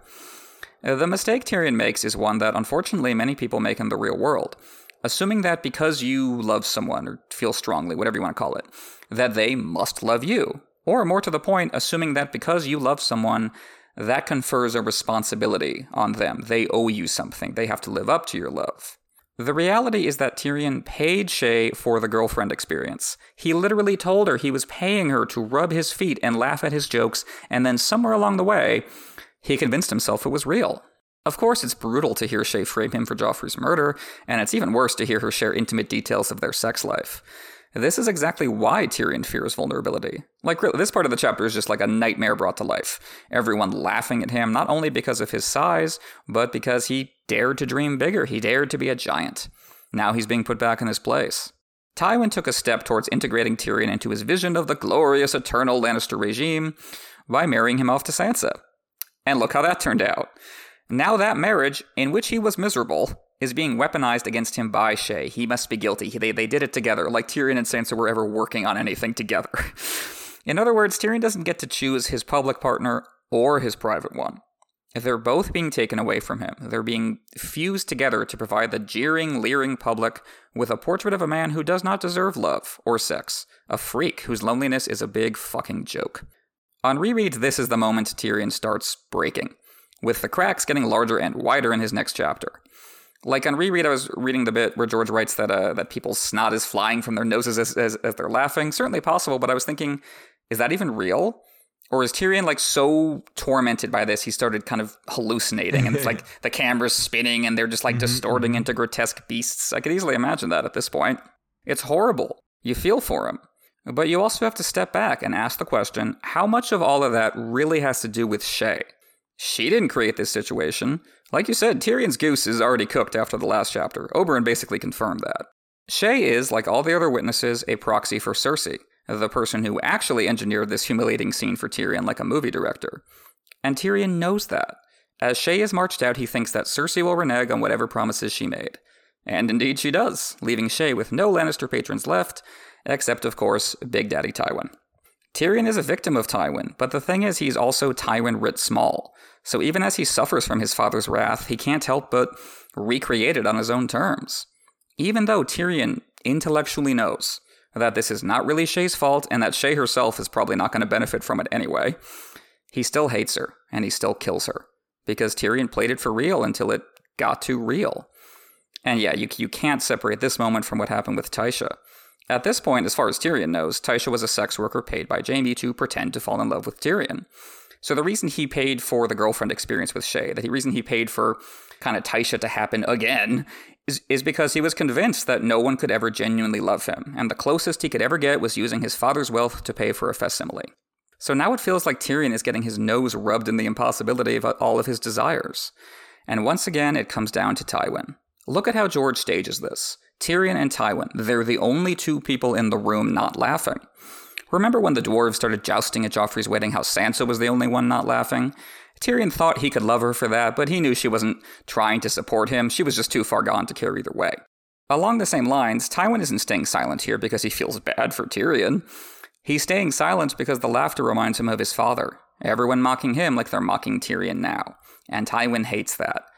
Speaker 1: The mistake Tyrion makes is one that unfortunately many people make in the real world. Assuming that because you love someone, or feel strongly, whatever you want to call it, that they must love you. Or, more to the point, assuming that because you love someone, that confers a responsibility on them. They owe you something. They have to live up to your love. The reality is that Tyrion paid Shae for the girlfriend experience. He literally told her he was paying her to rub his feet and laugh at his jokes, and then somewhere along the way, he convinced himself it was real. Of course, it's brutal to hear Shae frame him for Joffrey's murder, and it's even worse to hear her share intimate details of their sex life. This is exactly why Tyrion fears vulnerability. Like, really, this part of the chapter is just like a nightmare brought to life. Everyone laughing at him, not only because of his size, but because he dared to dream bigger. He dared to be a giant. Now he's being put back in his place. Tywin took a step towards integrating Tyrion into his vision of the glorious, eternal Lannister regime by marrying him off to Sansa. And look how that turned out. Now that marriage, in which he was miserable, is being weaponized against him by Shae. He must be guilty. They, they did it together, like Tyrion and Sansa were ever working on anything together. In other words, Tyrion doesn't get to choose his public partner or his private one. They're both being taken away from him. They're being fused together to provide the jeering, leering public with a portrait of a man who does not deserve love or sex, a freak whose loneliness is a big fucking joke. On rereads, this is the moment Tyrion starts breaking, with the cracks getting larger and wider in his next chapter. Like on reread, I was reading the bit where George writes that uh, that people's snot is flying from their noses as, as, as they're laughing. Certainly possible, but I was thinking, is that even real? Or is Tyrion like so tormented by this, he started kind of hallucinating and it's like the camera's spinning and they're just like distorting into grotesque beasts? I could easily imagine that at this point. It's horrible. You feel for him. But you also have to step back and ask the question, how much of all of that really has to do with Shae? She didn't create this situation. Like you said, Tyrion's goose is already cooked after the last chapter. Oberyn basically confirmed that. Shae is, like all the other witnesses, a proxy for Cersei, the person who actually engineered this humiliating scene for Tyrion like a movie director. And Tyrion knows that. As Shae is marched out, he thinks that Cersei will renege on whatever promises she made. And indeed she does, leaving Shae with no Lannister patrons left, except, of course, Big Daddy Tywin. Tyrion is a victim of Tywin, but the thing is he's also Tywin writ small. So even as he suffers from his father's wrath, he can't help but recreate it on his own terms. Even though Tyrion intellectually knows that this is not really Shae's fault and that Shae herself is probably not going to benefit from it anyway, he still hates her and he still kills her. Because Tyrion played it for real until it got too real. And yeah, you, you can't separate this moment from what happened with Tysha. At this point, as far as Tyrion knows, Tysha was a sex worker paid by Jaime to pretend to fall in love with Tyrion. So the reason he paid for the girlfriend experience with Shae, the reason he paid for kind of Tysha to happen again, is, is because he was convinced that no one could ever genuinely love him, and the closest he could ever get was using his father's wealth to pay for a facsimile. So now it feels like Tyrion is getting his nose rubbed in the impossibility of all of his desires. And once again, it comes down to Tywin. Look at how George stages this. Tyrion and Tywin, they're the only two people in the room not laughing. Remember when the dwarves started jousting at Joffrey's wedding, how Sansa was the only one not laughing? Tyrion thought he could love her for that, but he knew she wasn't trying to support him. She was just too far gone to care either way. Along the same lines, Tywin isn't staying silent here because he feels bad for Tyrion. He's staying silent because the laughter reminds him of his father. Everyone mocking him like they're mocking Tyrion now. And Tywin hates that.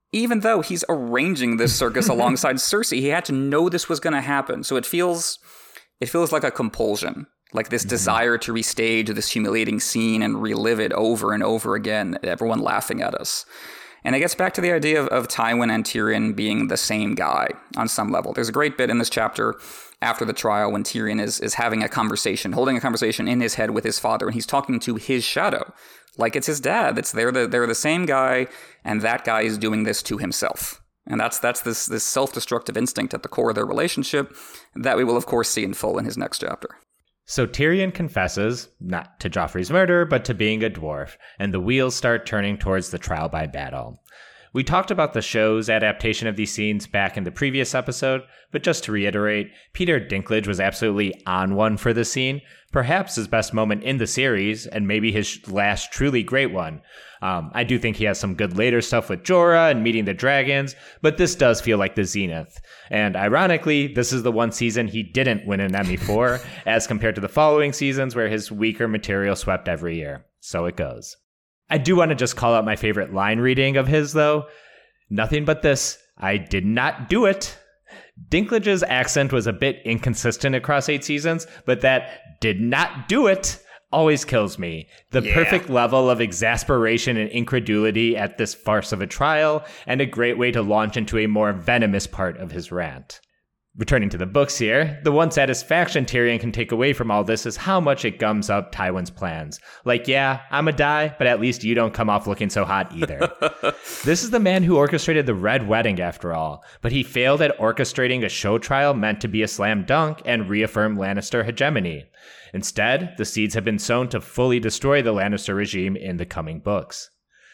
Speaker 1: even though he's arranging this circus alongside Cersei. He had to know this was going to happen. So it feels it feels like a compulsion, like this mm-hmm. desire to restage this humiliating scene and relive it over and over again, everyone laughing at us. And it gets back to the idea of, of Tywin and Tyrion being the same guy on some level. There's a great bit in this chapter after the trial when Tyrion is, is having a conversation, holding a conversation in his head with his father, and he's talking to his shadow, like it's his dad. It's they're the they're the same guy, and that guy is doing this to himself. And that's that's this this self-destructive instinct at the core of their relationship that we will, of course, see in full in his next chapter.
Speaker 2: So Tyrion confesses, not to Joffrey's murder, but to being a dwarf, and the wheels start turning towards the trial by battle. We talked about the show's adaptation of these scenes back in the previous episode, but just to reiterate, Peter Dinklage was absolutely on one for the scene, perhaps his best moment in the series, and maybe his last truly great one. Um, I do think he has some good later stuff with Jorah and meeting the dragons, but this does feel like the zenith. And ironically, this is the one season he didn't win an Emmy for, as compared to the following seasons where his weaker material swept every year. So it goes. I do want to just call out my favorite line reading of his, though. Nothing but this. I did not do it. Dinklage's accent was a bit inconsistent across eight seasons, but that did not do it always kills me. The yeah. perfect level of exasperation and incredulity at this farce of a trial, and a great way to launch into a more venomous part of his rant. Returning to the books here, the one satisfaction Tyrion can take away from all this is how much it gums up Tywin's plans. Like, yeah, I'm a die, but at least you don't come off looking so hot either. This is the man who orchestrated the Red Wedding, after all, but he failed at orchestrating a show trial meant to be a slam dunk and reaffirm Lannister hegemony. Instead, the seeds have been sown to fully destroy the Lannister regime in the coming books.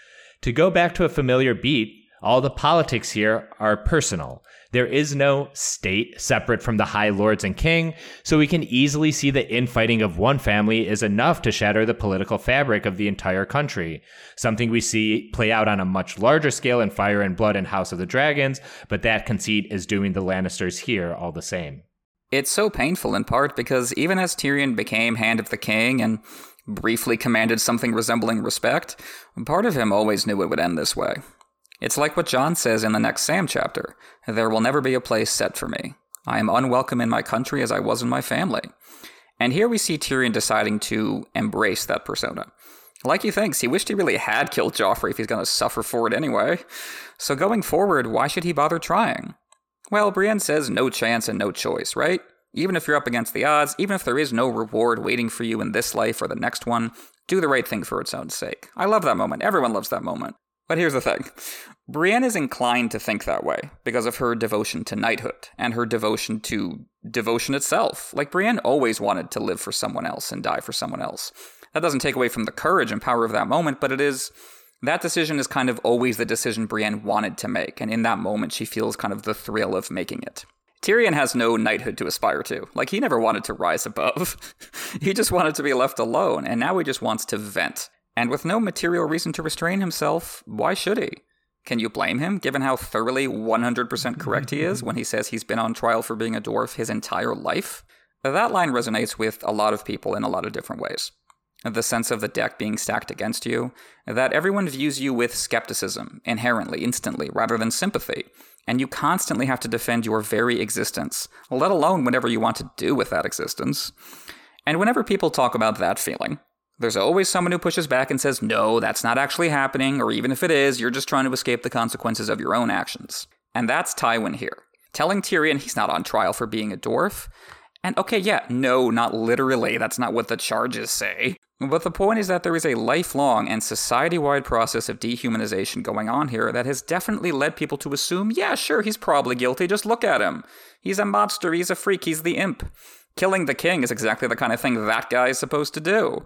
Speaker 2: To go back to a familiar beat, all the politics here are personal. There is no state separate from the High Lords and King, so we can easily see the infighting of one family is enough to shatter the political fabric of the entire country. Something we see play out on a much larger scale in Fire and Blood and House of the Dragons, but that conceit is doing the Lannisters here all the same.
Speaker 1: It's so painful in part because even as Tyrion became Hand of the King and briefly commanded something resembling respect, part of him always knew it would end this way. It's like what Jon says in the next Sam chapter. There will never be a place set for me. I am unwelcome in my country as I was in my family. And here we see Tyrion deciding to embrace that persona. Like he thinks, he wished he really had killed Joffrey if he's going to suffer for it anyway. So going forward, why should he bother trying? Well, Brienne says no chance and no choice, right? Even if you're up against the odds, even if there is no reward waiting for you in this life or the next one, do the right thing for its own sake. I love that moment. Everyone loves that moment. But here's the thing. Brienne is inclined to think that way because of her devotion to knighthood and her devotion to devotion itself. Like, Brienne always wanted to live for someone else and die for someone else. That doesn't take away from the courage and power of that moment, but it is... that decision is kind of always the decision Brienne wanted to make, and in that moment she feels kind of the thrill of making it. Tyrion has no knighthood to aspire to. Like, he never wanted to rise above. He just wanted to be left alone, and now he just wants to vent. And with no material reason to restrain himself, why should he? Can you blame him, given how thoroughly one hundred percent correct he is when he says he's been on trial for being a dwarf his entire life? That line resonates with a lot of people in a lot of different ways. The sense of the deck being stacked against you, that everyone views you with skepticism, inherently, instantly, rather than sympathy, and you constantly have to defend your very existence, let alone whatever you want to do with that existence. And whenever people talk about that feeling, there's always someone who pushes back and says, no, that's not actually happening, or even if it is, you're just trying to escape the consequences of your own actions. And that's Tywin here, telling Tyrion he's not on trial for being a dwarf. And okay, yeah, no, not literally, that's not what the charges say. But the point is that there is a lifelong and society-wide process of dehumanization going on here that has definitely led people to assume, yeah, sure, he's probably guilty, just look at him. He's a monster, he's a freak, he's the imp. Killing the king is exactly the kind of thing that guy is supposed to do.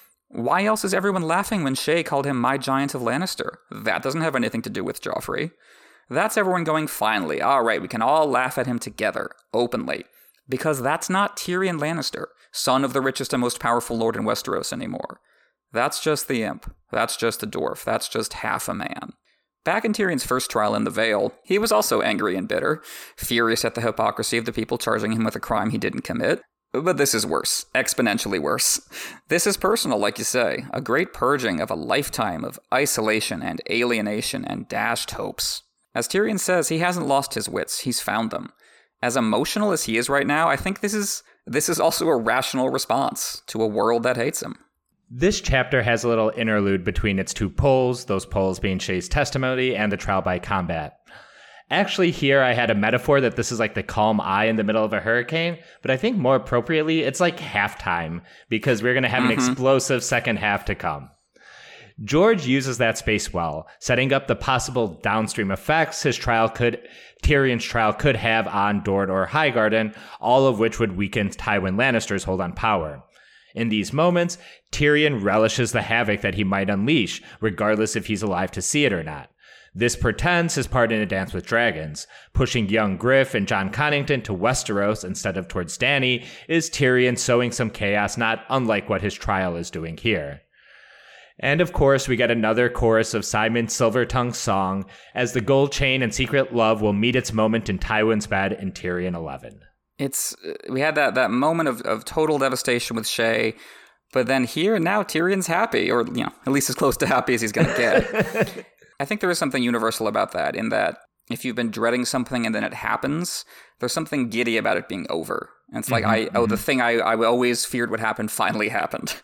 Speaker 1: Why else is everyone laughing when Shae called him my Giant of Lannister? That doesn't have anything to do with Joffrey. That's everyone going, finally, all right, we can all laugh at him together, openly. Because that's not Tyrion Lannister, son of the richest and most powerful lord in Westeros anymore. That's just the imp. That's just the dwarf. That's just half a man. Back in Tyrion's first trial in the Vale, he was also angry and bitter, furious at the hypocrisy of the people charging him with a crime he didn't commit. But this is worse, exponentially worse. This is personal, like you say, a great purging of a lifetime of isolation and alienation and dashed hopes. As Tyrion says, he hasn't lost his wits, he's found them. As emotional as he is right now, I think this is this is also a rational response to a world that hates him.
Speaker 2: This chapter has a little interlude between its two poles, those poles being Shay's testimony and the trial by combat. Actually, here I had a metaphor that this is like the calm eye in the middle of a hurricane, but I think more appropriately, it's like halftime, because we're going to have mm-hmm. an explosive second half to come. George uses that space well, setting up the possible downstream effects his trial could, Tyrion's trial could have on Dorne or Highgarden, all of which would weaken Tywin Lannister's hold on power. In these moments, Tyrion relishes the havoc that he might unleash, regardless if he's alive to see it or not. This pretends his part in A Dance with Dragons. Pushing young Griff and Jon Connington to Westeros instead of towards Dany is Tyrion sowing some chaos not unlike what his trial is doing here. And of course, we get another chorus of Simon Silvertongue's song, as the gold chain and secret love will meet its moment in Tywin's bed in Tyrion eleven.
Speaker 1: It's we had that, that moment of, of total devastation with Shay, but then here now Tyrion's happy, or you know, at least as close to happy as he's going to get. I think there is something universal about that, in that if you've been dreading something and then it happens, there's something giddy about it being over. And it's like, mm-hmm, I oh, mm-hmm. the thing I, I always feared would happen finally happened.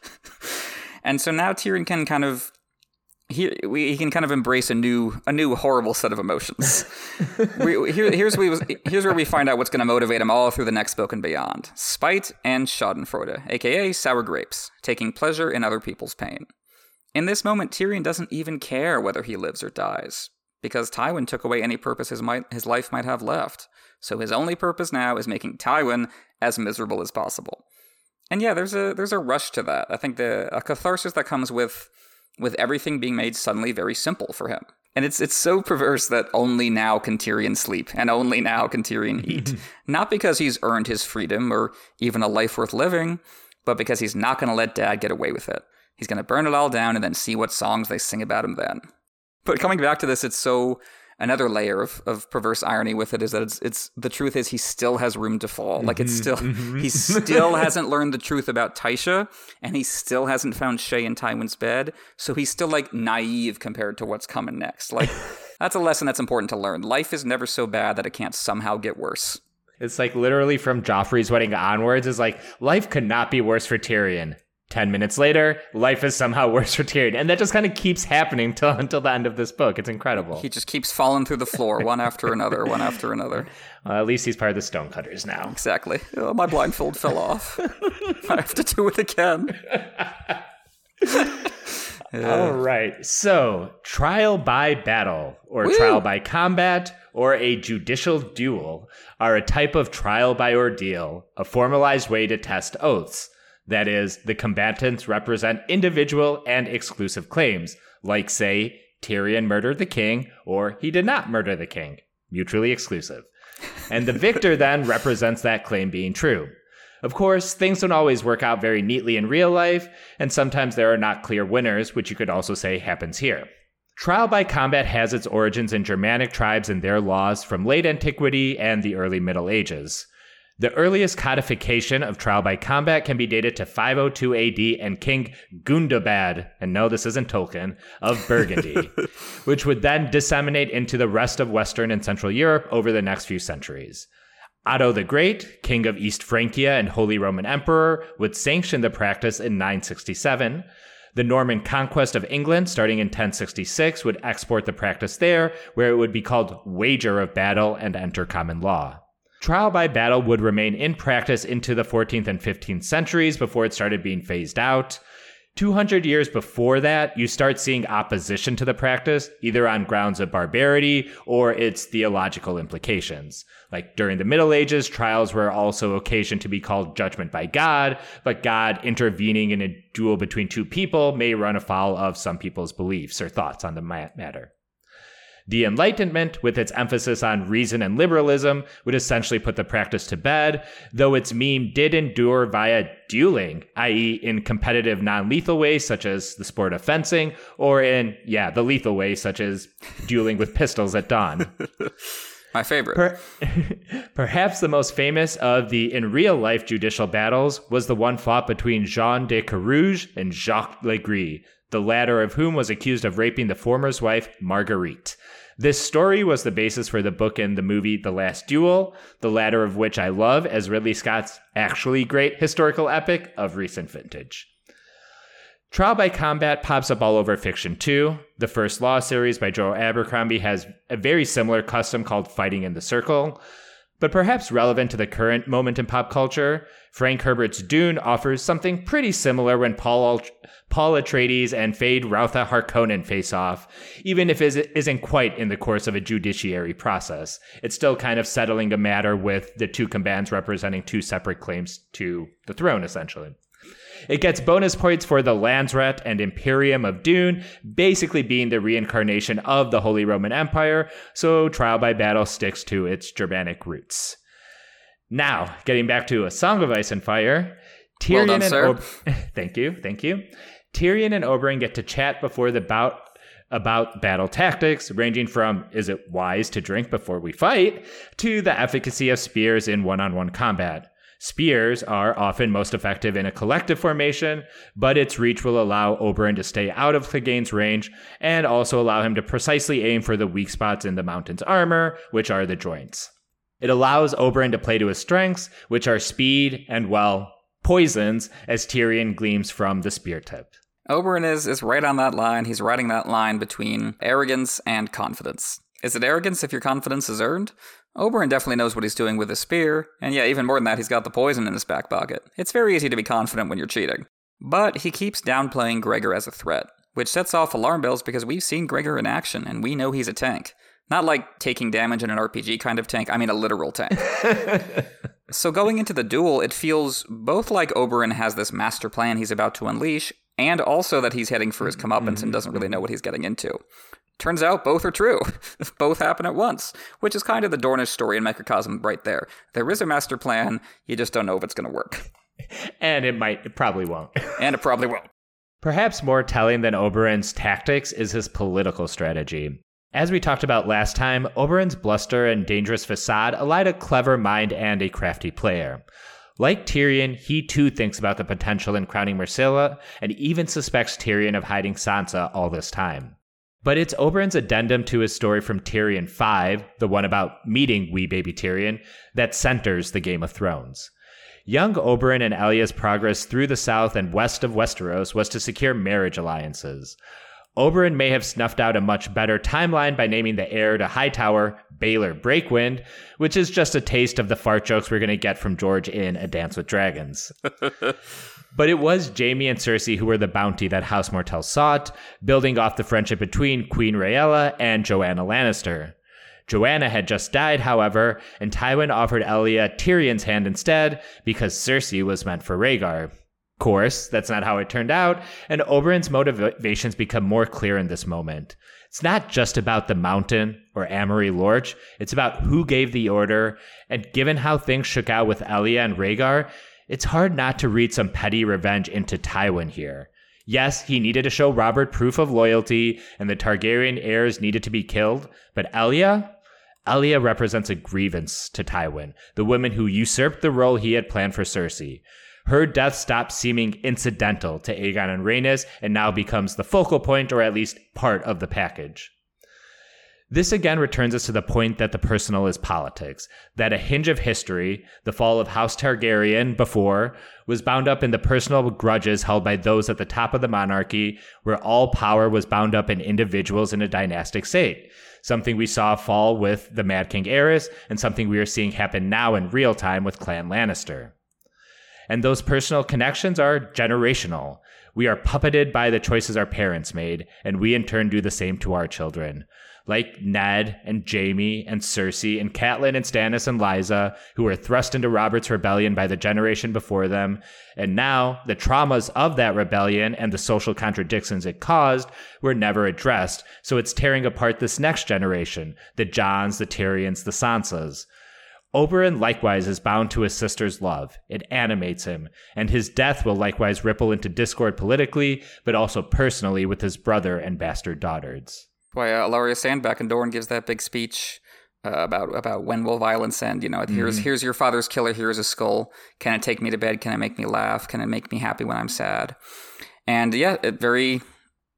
Speaker 1: And so now Tyrion can kind of he we, he can kind of embrace a new a new horrible set of emotions. we, here, here's we was, here's where we find out what's going to motivate him all through the next book and beyond: spite and Schadenfreude, aka sour grapes, taking pleasure in other people's pain. In this moment, Tyrion doesn't even care whether he lives or dies, because Tywin took away any purpose his might his life might have left. So his only purpose now is making Tywin as miserable as possible. And yeah, there's a there's a rush to that. I think the a catharsis that comes with with everything being made suddenly very simple for him. And it's it's so perverse that only now can Tyrion sleep, and only now can Tyrion eat. Not because he's earned his freedom or even a life worth living, but because he's not going to let Dad get away with it. He's going to burn it all down and then see what songs they sing about him then. But coming back to this, it's so... Another layer of, of perverse irony with it is that it's, it's the truth is he still has room to fall. Like it's still, mm-hmm. he still hasn't learned the truth about Tysha, and he still hasn't found Shay in Tywin's bed. So he's still like naive compared to what's coming next. Like that's a lesson that's important to learn. Life is never so bad that it can't somehow get worse.
Speaker 2: It's like literally from Joffrey's wedding onwards is like, life could not be worse for Tyrion. Ten minutes later, life is somehow worse for Tyrion. And that just kind of keeps happening till, until the end of this book. It's incredible.
Speaker 1: He just keeps falling through the floor, one after another, one after another.
Speaker 2: Uh, at least he's part of the Stonecutters now.
Speaker 1: Exactly. Oh, my blindfold fell off. I have to do it again.
Speaker 2: Yeah. All right. So, trial by battle, or Woo! trial by combat, or a judicial duel are a type of trial by ordeal, a formalized way to test oaths. That is, the combatants represent individual and exclusive claims, like, say, Tyrion murdered the king, or he did not murder the king, mutually exclusive. And the victor then represents that claim being true. Of course, things don't always work out very neatly in real life, and sometimes there are not clear winners, which you could also say happens here. Trial by combat has its origins in Germanic tribes and their laws from late antiquity and the early Middle Ages. The earliest codification of trial by combat can be dated to five oh two A D and King Gundobad, and no, this isn't Tolkien, of Burgundy, which would then disseminate into the rest of Western and Central Europe over the next few centuries. Otto the Great, King of East Francia and Holy Roman Emperor, would sanction the practice in nine sixty-seven. The Norman conquest of England, starting in ten sixty-six, would export the practice there, where it would be called wager of battle and enter common law. Trial by battle would remain in practice into the fourteenth and fifteenth centuries before it started being phased out. two hundred years before that, you start seeing opposition to the practice, either on grounds of barbarity or its theological implications. Like during the Middle Ages, trials were also occasioned to be called judgment by God, but God intervening in a duel between two people may run afoul of some people's beliefs or thoughts on the matter. The Enlightenment, with its emphasis on reason and liberalism, would essentially put the practice to bed, though its meme did endure via dueling, that is in competitive non-lethal ways such as the sport of fencing, or in, yeah, the lethal way such as dueling with pistols at dawn.
Speaker 1: My favorite.
Speaker 2: Per- Perhaps the most famous of the in-real-life judicial battles was the one fought between Jean de Carouge and Jacques Legris, the latter of whom was accused of raping the former's wife, Marguerite. This story was the basis for the book and the movie The Last Duel, the latter of which I love as Ridley Scott's actually great historical epic of recent vintage. Trial by Combat pops up all over fiction too. The First Law series by Joe Abercrombie has a very similar custom called Fighting in the Circle. But perhaps relevant to the current moment in pop culture, Frank Herbert's Dune offers something pretty similar when Paul, Paul Atreides and Fade Routha Harkonnen face off, even if it isn't quite in the course of a judiciary process. It's still kind of settling a matter with the two combatants representing two separate claims to the throne, essentially. It gets bonus points for the Landsraad and Imperium of Dune, basically being the reincarnation of the Holy Roman Empire, so Trial by Battle sticks to its Germanic roots. Now, getting back to A Song of Ice and Fire, Tyrion
Speaker 1: well done,
Speaker 2: and
Speaker 1: sir.
Speaker 2: Ob- thank you, thank you. Tyrion and Oberyn get to chat before the bout about battle tactics, ranging from is it wise to drink before we fight, to the efficacy of spears in one-on-one combat. Spears are often most effective in a collective formation, but its reach will allow Oberyn to stay out of Clegane's range and also allow him to precisely aim for the weak spots in the Mountain's armor, which are the joints. It allows Oberyn to play to his strengths, which are speed and, well, poisons, as Tyrion gleams from the spear tip.
Speaker 1: Oberyn is, is right on that line. He's riding that line between arrogance and confidence. Is it arrogance if your confidence is earned? Oberyn definitely knows what he's doing with his spear, and yeah, even more than that, he's got the poison in his back pocket. It's very easy to be confident when you're cheating. But he keeps downplaying Gregor as a threat, which sets off alarm bells because we've seen Gregor in action, and we know he's a tank. Not like taking damage in an R P G kind of tank, I mean a literal tank. So going into the duel, it feels both like Oberyn has this master plan he's about to unleash, and also that he's heading for his comeuppance and doesn't really know what he's getting into. Turns out both are true. Both happen at once, which is kind of the Dornish story in Microcosm right there. There is a master plan, you just don't know if it's going to work.
Speaker 2: And it might, it probably won't.
Speaker 1: And it probably won't.
Speaker 2: Perhaps more telling than Oberyn's tactics is his political strategy. As we talked about last time, Oberyn's bluster and dangerous facade allied a clever mind and a crafty player. Like Tyrion, he too thinks about the potential in crowning Myrcella, and even suspects Tyrion of hiding Sansa all this time. But it's Oberyn's addendum to his story from Tyrion five, the one about meeting wee baby Tyrion, that centers the Game of Thrones. Young Oberyn and Elya's progress through the south and west of Westeros was to secure marriage alliances. Oberyn may have snuffed out a much better timeline by naming the heir to Hightower Baelor Breakwind, which is just a taste of the fart jokes we're going to get from George in A Dance with Dragons. But it was Jaime and Cersei who were the bounty that House Martell sought, building off the friendship between Queen Rhaella and Joanna Lannister. Joanna had just died, however, and Tywin offered Elia Tyrion's hand instead because Cersei was meant for Rhaegar. Of course, that's not how it turned out, and Oberyn's motivations become more clear in this moment. It's not just about the Mountain or Amory Lorch, it's about who gave the order, and given how things shook out with Elia and Rhaegar, it's hard not to read some petty revenge into Tywin here. Yes, he needed to show Robert proof of loyalty, and the Targaryen heirs needed to be killed, but Elia? Elia represents a grievance to Tywin, the woman who usurped the role he had planned for Cersei. Her death stopped seeming incidental to Aegon and Rhaenys, and now becomes the focal point, or at least part of the package. This again returns us to the point that the personal is politics, that a hinge of history, the fall of House Targaryen before, was bound up in the personal grudges held by those at the top of the monarchy, where all power was bound up in individuals in a dynastic state, something we saw fall with the Mad King Aerys, and something we are seeing happen now in real time with Clan Lannister. And those personal connections are generational. We are puppeted by the choices our parents made, and we in turn do the same to our children. Like Ned and Jaime and Cersei and Catelyn and Stannis and Lysa, who were thrust into Robert's rebellion by the generation before them, and now the traumas of that rebellion and the social contradictions it caused were never addressed, so it's tearing apart this next generation, the Jons, the Tyrions, the Sansas. Oberyn likewise is bound to his sister's love. It animates him, and his death will likewise ripple into discord politically, but also personally with his brother and bastard daughters.
Speaker 1: Boy, uh, Ilaria Sand back in Dorne gives that big speech uh, about about when will violence end. You know, mm-hmm. here's here's your father's killer. Here's a skull. Can it take me to bed? Can it make me laugh? Can it make me happy when I'm sad? And yeah, it very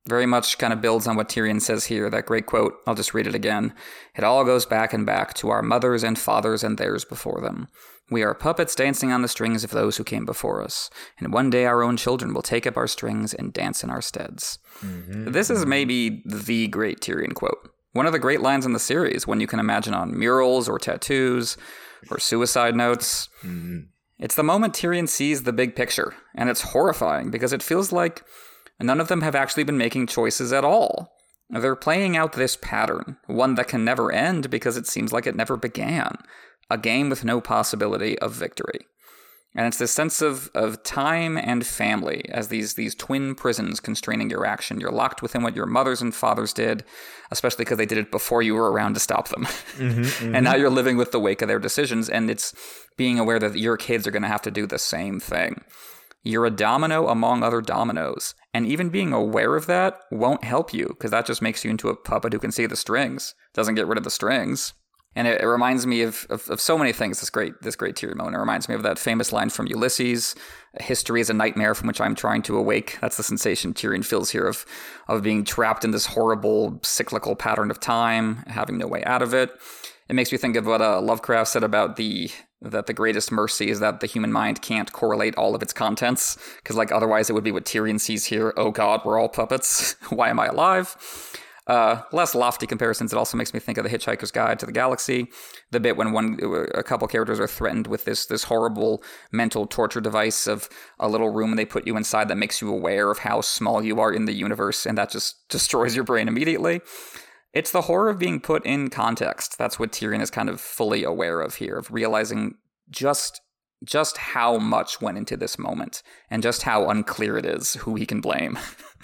Speaker 1: Very much kind of builds on what Tyrion says here, that great quote. I'll just read it again. It all goes back and back to our mothers and fathers and theirs before them. We are puppets dancing on the strings of those who came before us, and one day our own children will take up our strings and dance in our steads. Mm-hmm. This is maybe the great Tyrion quote. One of the great lines in the series, one you can imagine on murals or tattoos or suicide notes. Mm-hmm. It's the moment Tyrion sees the big picture, and it's horrifying because it feels like none of them have actually been making choices at all. They're playing out this pattern, one that can never end because it seems like it never began. A game with no possibility of victory. And it's this sense of, of time and family as these, these twin prisons constraining your action. You're locked within what your mothers and fathers did, especially because they did it before you were around to stop them. Mm-hmm, mm-hmm. And now you're living with the wake of their decisions, and it's being aware that your kids are going to have to do the same thing. You're a domino among other dominoes, and even being aware of that won't help you, because that just makes you into a puppet who can see the strings, doesn't get rid of the strings. And it, it reminds me of, of, of so many things, this great this great Tyrion moment. It reminds me of that famous line from Ulysses, history is a nightmare from which I'm trying to awake. That's the sensation Tyrion feels here of, of being trapped in this horrible cyclical pattern of time, having no way out of it. It makes me think of what uh, Lovecraft said about the that the greatest mercy is that the human mind can't correlate all of its contents, because like otherwise it would be what Tyrion sees here. Oh God, we're all puppets. Why am I alive? Uh, less lofty comparisons. It also makes me think of The Hitchhiker's Guide to the Galaxy, the bit when one, a couple characters are threatened with this this horrible mental torture device of a little room they put you inside that makes you aware of how small you are in the universe, and that just destroys your brain immediately. It's the horror of being put in context. That's what Tyrion is kind of fully aware of here, of realizing just just how much went into this moment, and just how unclear it is who he can blame.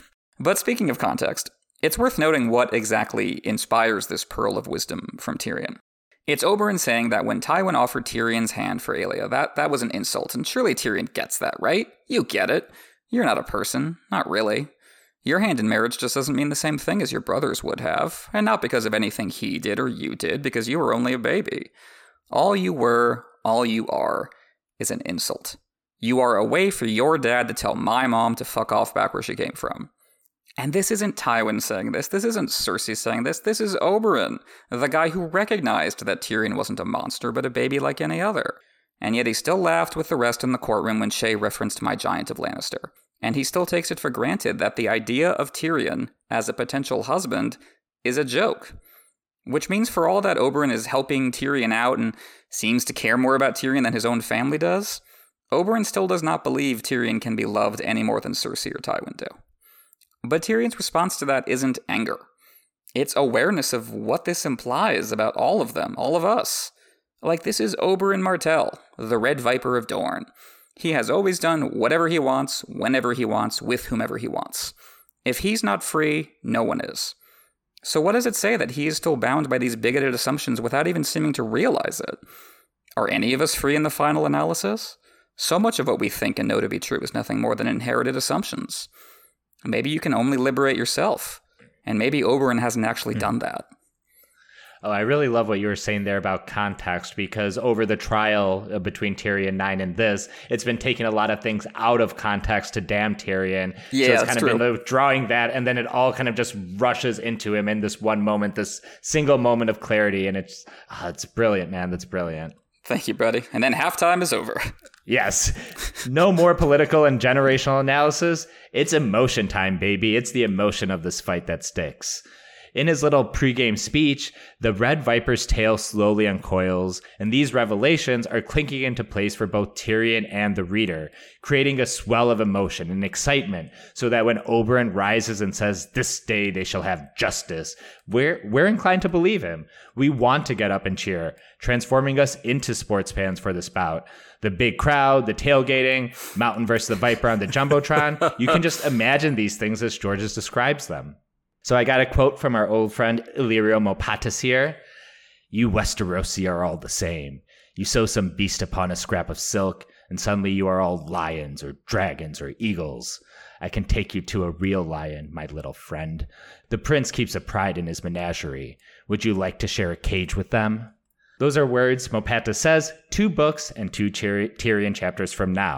Speaker 1: But speaking of context, it's worth noting what exactly inspires this pearl of wisdom from Tyrion. It's Oberyn saying that when Tywin offered Tyrion's hand for Aelia, that, that was an insult, and surely Tyrion gets that, right? You get it. You're not a person. Not really. Your hand in marriage just doesn't mean the same thing as your brother's would have, and not because of anything he did or you did, because you were only a baby. All you were, all you are, is an insult. You are a way for your dad to tell my mom to fuck off back where she came from. And this isn't Tywin saying this, this isn't Cersei saying this, this is Oberyn, the guy who recognized that Tyrion wasn't a monster but a baby like any other. And yet he still laughed with the rest in the courtroom when Shae referenced my giant of Lannister. And he still takes it for granted that the idea of Tyrion as a potential husband is a joke. Which means for all that Oberyn is helping Tyrion out and seems to care more about Tyrion than his own family does, Oberyn still does not believe Tyrion can be loved any more than Cersei or Tywin do. But Tyrion's response to that isn't anger. It's awareness of what this implies about all of them, all of us. Like, this is Oberyn Martell, the Red Viper of Dorne. He has always done whatever he wants, whenever he wants, with whomever he wants. If he's not free, no one is. So what does it say that he is still bound by these bigoted assumptions without even seeming to realize it? Are any of us free in the final analysis? So much of what we think and know to be true is nothing more than inherited assumptions. Maybe you can only liberate yourself. And maybe Oberyn hasn't actually mm. done that.
Speaker 2: Oh, I really love what you were saying there about context, because over the trial between Tyrion nine and this, it's been taking a lot of things out of context to damn Tyrion.
Speaker 1: Yeah,
Speaker 2: so it's
Speaker 1: that's
Speaker 2: kind
Speaker 1: true.
Speaker 2: of been drawing that, and then it all kind of just rushes into him in this one moment, this single moment of clarity, and it's oh, it's brilliant, man. That's brilliant.
Speaker 1: Thank you, buddy. And then halftime is over.
Speaker 2: Yes. No more political and generational analysis. It's emotion time, baby. It's the emotion of this fight that sticks. In his little pregame speech, the Red Viper's tail slowly uncoils, and these revelations are clinking into place for both Tyrion and the reader, creating a swell of emotion and excitement, so that when Oberyn rises and says, "This day they shall have justice," we're, we're inclined to believe him. We want to get up and cheer, transforming us into sports fans for this bout. The big crowd, the tailgating, Mountain versus the Viper on the Jumbotron, you can just imagine these things as Georges describes them. So I got a quote from our old friend Illyrio Mopatis here. "You Westerosi are all the same. You sew some beast upon a scrap of silk, and suddenly you are all lions or dragons or eagles. I can take you to a real lion, my little friend. The prince keeps a pride in his menagerie. Would you like to share a cage with them?" Those are words Mopatis says two books and two Tyrion chapters from now.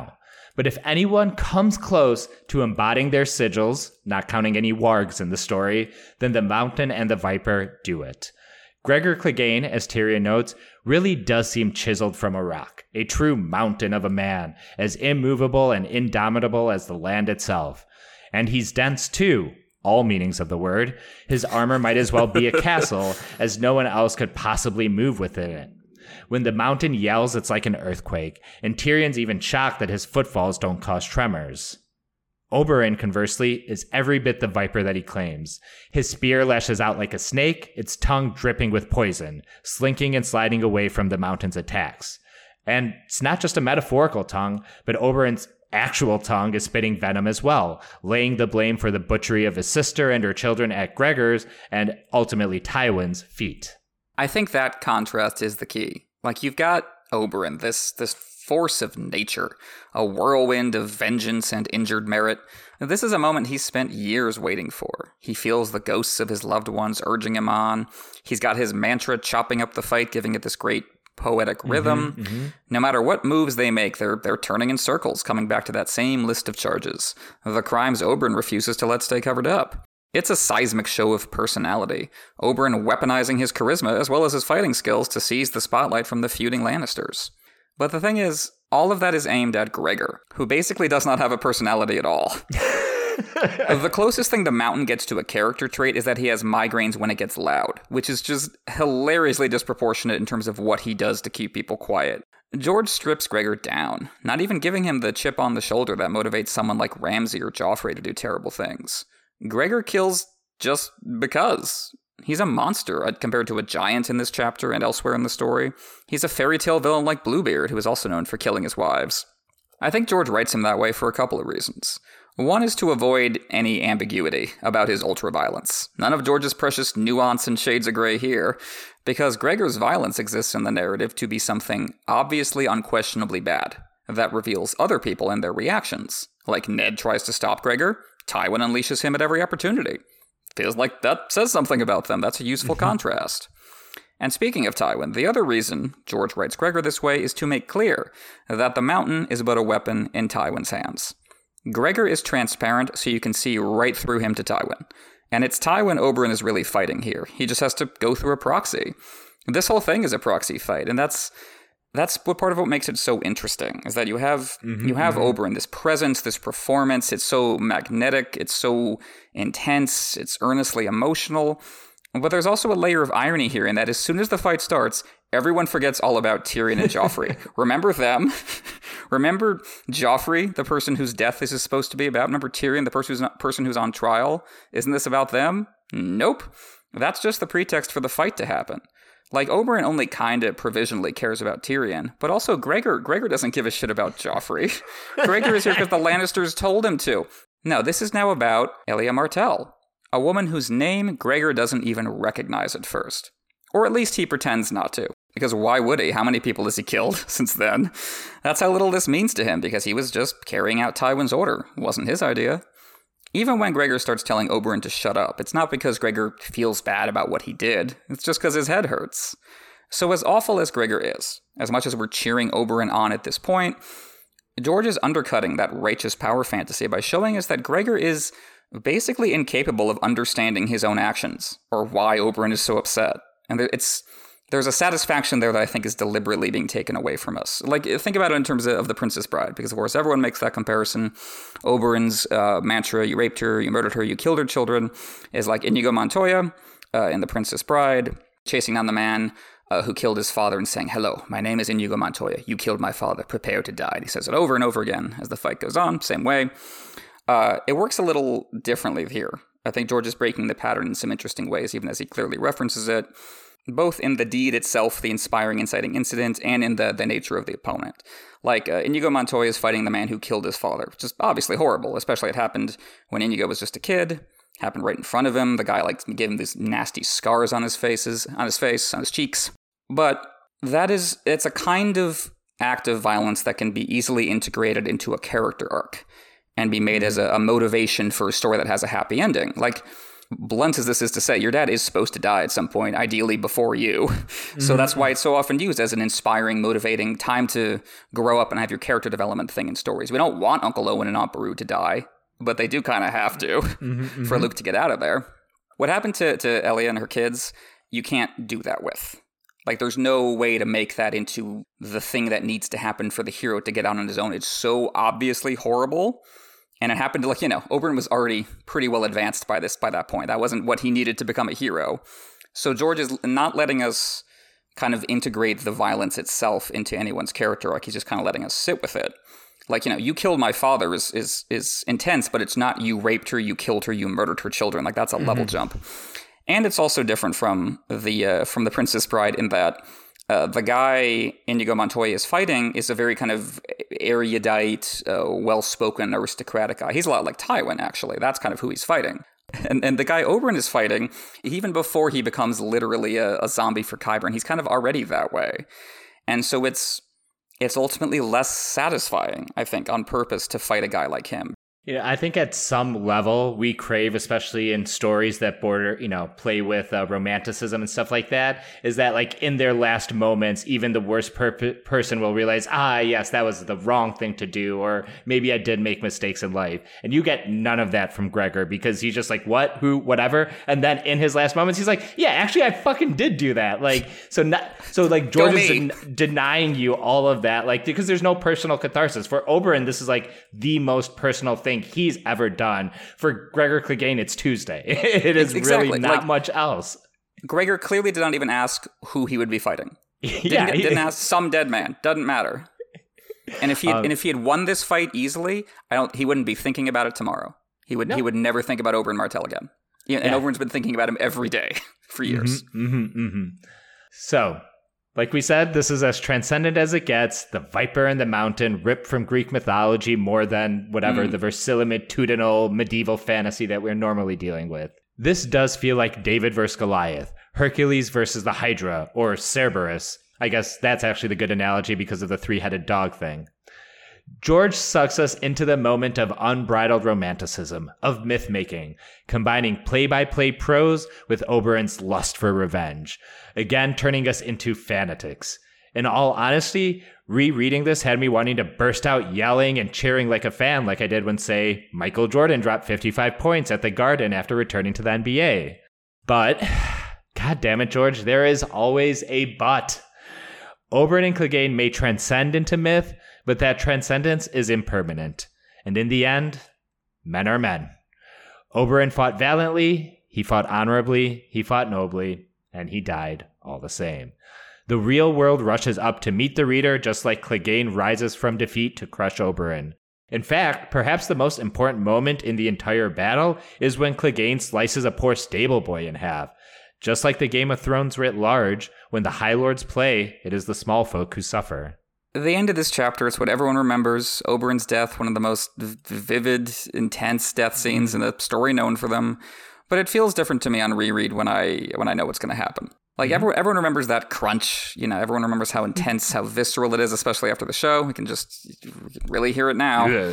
Speaker 2: But if anyone comes close to embodying their sigils, not counting any wargs in the story, then the Mountain and the Viper do it. Gregor Clegane, as Tyrion notes, really does seem chiseled from a rock, a true mountain of a man, as immovable and indomitable as the land itself. And he's dense too, all meanings of the word. His armor might as well be a castle, as no one else could possibly move within it. When the mountain yells, it's like an earthquake, and Tyrion's even shocked that his footfalls don't cause tremors. Oberyn, conversely, is every bit the viper that he claims. His spear lashes out like a snake, its tongue dripping with poison, slinking and sliding away from the mountain's attacks. And it's not just a metaphorical tongue, but Oberyn's actual tongue is spitting venom as well, laying the blame for the butchery of his sister and her children at Gregor's and ultimately Tywin's feet.
Speaker 1: I think that contrast is the key. Like, you've got Oberyn, this this force of nature, a whirlwind of vengeance and injured merit. This is a moment he's spent years waiting for. He feels the ghosts of his loved ones urging him on. He's got his mantra chopping up the fight, giving it this great poetic rhythm. Mm-hmm, mm-hmm. No matter what moves they make, they're they're turning in circles, coming back to that same list of charges. The crimes Oberyn refuses to let stay covered up. It's a seismic show of personality. Oberyn weaponizing his charisma as well as his fighting skills to seize the spotlight from the feuding Lannisters. But the thing is, all of that is aimed at Gregor, who basically does not have a personality at all. The closest thing the Mountain gets to a character trait is that he has migraines when it gets loud, which is just hilariously disproportionate in terms of what he does to keep people quiet. George strips Gregor down, not even giving him the chip on the shoulder that motivates someone like Ramsay or Joffrey to do terrible things. Gregor kills just because. He's a monster compared to a giant in this chapter and elsewhere in the story. He's a fairy tale villain like Bluebeard, who is also known for killing his wives. I think George writes him that way for a couple of reasons. One is to avoid any ambiguity about his ultra-violence. None of George's precious nuance and shades of gray here, because Gregor's violence exists in the narrative to be something obviously unquestionably bad, that reveals other people and their reactions. Like Ned tries to stop Gregor, Tywin unleashes him at every opportunity. Feels like that says something about them. That's a useful contrast. And speaking of Tywin, the other reason George writes Gregor this way is to make clear that the Mountain is but a weapon in Tywin's hands. Gregor is transparent, so you can see right through him to Tywin. And it's Tywin Oberyn is really fighting here. He just has to go through a proxy. This whole thing is a proxy fight, and that's that's what part of what makes it so interesting, is that you have mm-hmm, you have mm-hmm. Oberyn, this presence, this performance. It's so magnetic, it's so intense, it's earnestly emotional. But there's also a layer of irony here in that as soon as the fight starts, everyone forgets all about Tyrion and Joffrey. Remember them? Remember Joffrey, the person whose death this is supposed to be about? Remember Tyrion, the person who's, not, person who's on trial? Isn't this about them? Nope. That's just the pretext for the fight to happen. Like, Oberyn only kind of provisionally cares about Tyrion, but also Gregor Gregor doesn't give a shit about Joffrey. Gregor is here because the Lannisters told him to. No, this is now about Elia Martell, a woman whose name Gregor doesn't even recognize at first. Or at least he pretends not to. Because why would he? How many people has he killed since then? That's how little this means to him, because he was just carrying out Tywin's order. It wasn't his idea. Even when Gregor starts telling Oberyn to shut up, it's not because Gregor feels bad about what he did. It's just because his head hurts. So as awful as Gregor is, as much as we're cheering Oberyn on at this point, George is undercutting that righteous power fantasy by showing us that Gregor is basically incapable of understanding his own actions, or why Oberyn is so upset. And it's there's a satisfaction there that I think is deliberately being taken away from us. Like, think about it in terms of The Princess Bride, because, of course, everyone makes that comparison. Oberyn's uh, mantra, you raped her, you murdered her, you killed her children, is like Inigo Montoya uh, in The Princess Bride, chasing down the man uh, who killed his father and saying, "Hello, my name is Inigo Montoya. You killed my father. Prepare to die." And he says it over and over again as the fight goes on, same way. Uh, it works a little differently here. I think George is breaking the pattern in some interesting ways, even as he clearly references it, both in the deed itself, the inspiring, inciting incident, and in the, the nature of the opponent. Like, uh, Inigo Montoya is fighting the man who killed his father, which is obviously horrible, especially it happened when Inigo was just a kid. Happened right in front of him. The guy, like, gave him these nasty scars on his faces, on his face, on his cheeks. But that is, it's a kind of act of violence that can be easily integrated into a character arc and be made as a, a motivation for a story that has a happy ending. Like, blunt as this is to say, your dad is supposed to die at some point, ideally before you. Mm-hmm. So that's why it's so often used as an inspiring, motivating time to grow up and have your character development thing in stories. We don't want Uncle Owen and Aunt Beru to die, but they do kind of have to mm-hmm, mm-hmm. for Luke to get out of there. What happened to, to Elia and her kids, you can't do that with. Like, there's no way to make that into the thing that needs to happen for the hero to get out on his own. It's so obviously horrible. And it happened to, like, you know, Oberyn was already pretty well advanced by this, by that point. That wasn't what he needed to become a hero. So George is not letting us kind of integrate the violence itself into anyone's character. Like, he's just kind of letting us sit with it. Like, you know, you killed my father is is is intense, but it's not you raped her, you killed her, you murdered her children. Like, that's a mm-hmm. level jump. And it's also different from the uh, from the Princess Bride in that uh, the guy Inigo Montoya is fighting is a very kind of erudite, uh, well-spoken, aristocratic guy. He's a lot like Tywin, actually. That's kind of who he's fighting. And and the guy Oberyn is fighting, even before he becomes literally a, a zombie for Qyburn, he's kind of already that way. And so it's it's ultimately less satisfying, I think, on purpose to fight a guy like him.
Speaker 2: You know, I think at some level we crave, especially in stories that border, you know, play with uh, romanticism and stuff like that, is that like in their last moments, even the worst per- person will realize, ah, yes, that was the wrong thing to do, or maybe I did make mistakes in life. And you get none of that from Gregor because he's just like, what, who, whatever. And then in his last moments, he's like, yeah, actually, I fucking did do that. Like, so not, so like George is den- denying you all of that, like, because there's no personal catharsis. For Oberyn, this is like the most personal thing he's ever done. For Gregor Clegane, it's Tuesday. It is exactly. really not like, much else.
Speaker 1: Gregor clearly did not even ask who he would be fighting. Didn't, yeah, he, didn't ask some dead man. Doesn't matter. And if he um, and if he had won this fight easily, I don't. He wouldn't be thinking about it tomorrow. He would. No. He would never think about Oberyn Martell again. Yeah, and yeah. Oberyn's been thinking about him every day for years.
Speaker 2: Mm-hmm, mm-hmm, mm-hmm. So. Like we said, this is as transcendent as it gets. The Viper and the Mountain, ripped from Greek mythology more than whatever mm. the versimilitudinal medieval fantasy that we're normally dealing with. This does feel like David versus Goliath, Hercules versus the Hydra, or Cerberus. I guess that's actually the good analogy because of the three-headed dog thing. George sucks us into the moment of unbridled romanticism, of myth-making, combining play-by-play prose with Oberyn's lust for revenge, again turning us into fanatics. In all honesty, rereading this had me wanting to burst out yelling and cheering like a fan like I did when, say, Michael Jordan dropped fifty-five points at the Garden after returning to the N B A. But, god damn it, George, there is always a but. Oberyn and Clegane may transcend into myth, but that transcendence is impermanent. And in the end, men are men. Oberyn fought valiantly, he fought honorably, he fought nobly, and he died all the same. The real world rushes up to meet the reader just like Clegane rises from defeat to crush Oberyn. In fact, perhaps the most important moment in the entire battle is when Clegane slices a poor stable boy in half. Just like the Game of Thrones writ large, when the High Lords play, it is the small folk who suffer.
Speaker 1: The end of this chapter, it's what everyone remembers. Oberyn's death, one of the most vivid, intense death scenes in the story known for them. But it feels different to me on reread when I when I know what's going to happen. Like, mm-hmm. everyone, everyone remembers that crunch. You know, everyone remembers how intense, how visceral it is, especially after the show. We can just we can really hear it now. Yeah.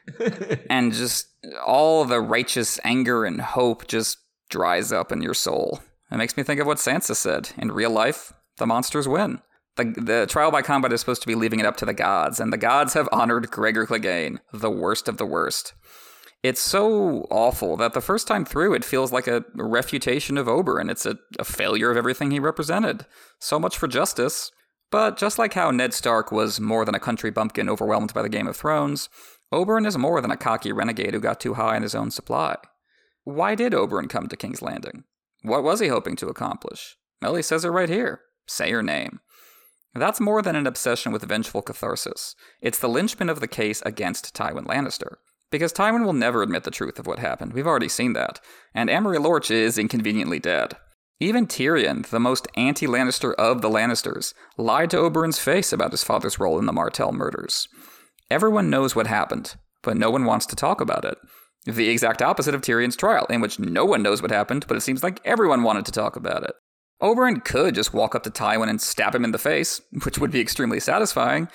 Speaker 1: And just all the righteous anger and hope just dries up in your soul. It makes me think of what Sansa said. In real life, the monsters win. The, the trial by combat is supposed to be leaving it up to the gods, and the gods have honored Gregor Clegane, the worst of the worst. It's so awful that the first time through, it feels like a refutation of Oberyn. It's a, a failure of everything he represented. So much for justice. But just like how Ned Stark was more than a country bumpkin overwhelmed by the Game of Thrones, Oberyn is more than a cocky renegade who got too high in his own supply. Why did Oberyn come to King's Landing? What was he hoping to accomplish? Well, he says it right here. Say your name. That's more than an obsession with vengeful catharsis. It's the linchpin of the case against Tywin Lannister. Because Tywin will never admit the truth of what happened. We've already seen that. And Amory Lorch is inconveniently dead. Even Tyrion, the most anti-Lannister of the Lannisters, lied to Oberyn's face about his father's role in the Martell murders. Everyone knows what happened, but no one wants to talk about it. The exact opposite of Tyrion's trial, in which no one knows what happened, but it seems like everyone wanted to talk about it. Oberyn could just walk up to Tywin and stab him in the face, which would be extremely satisfying,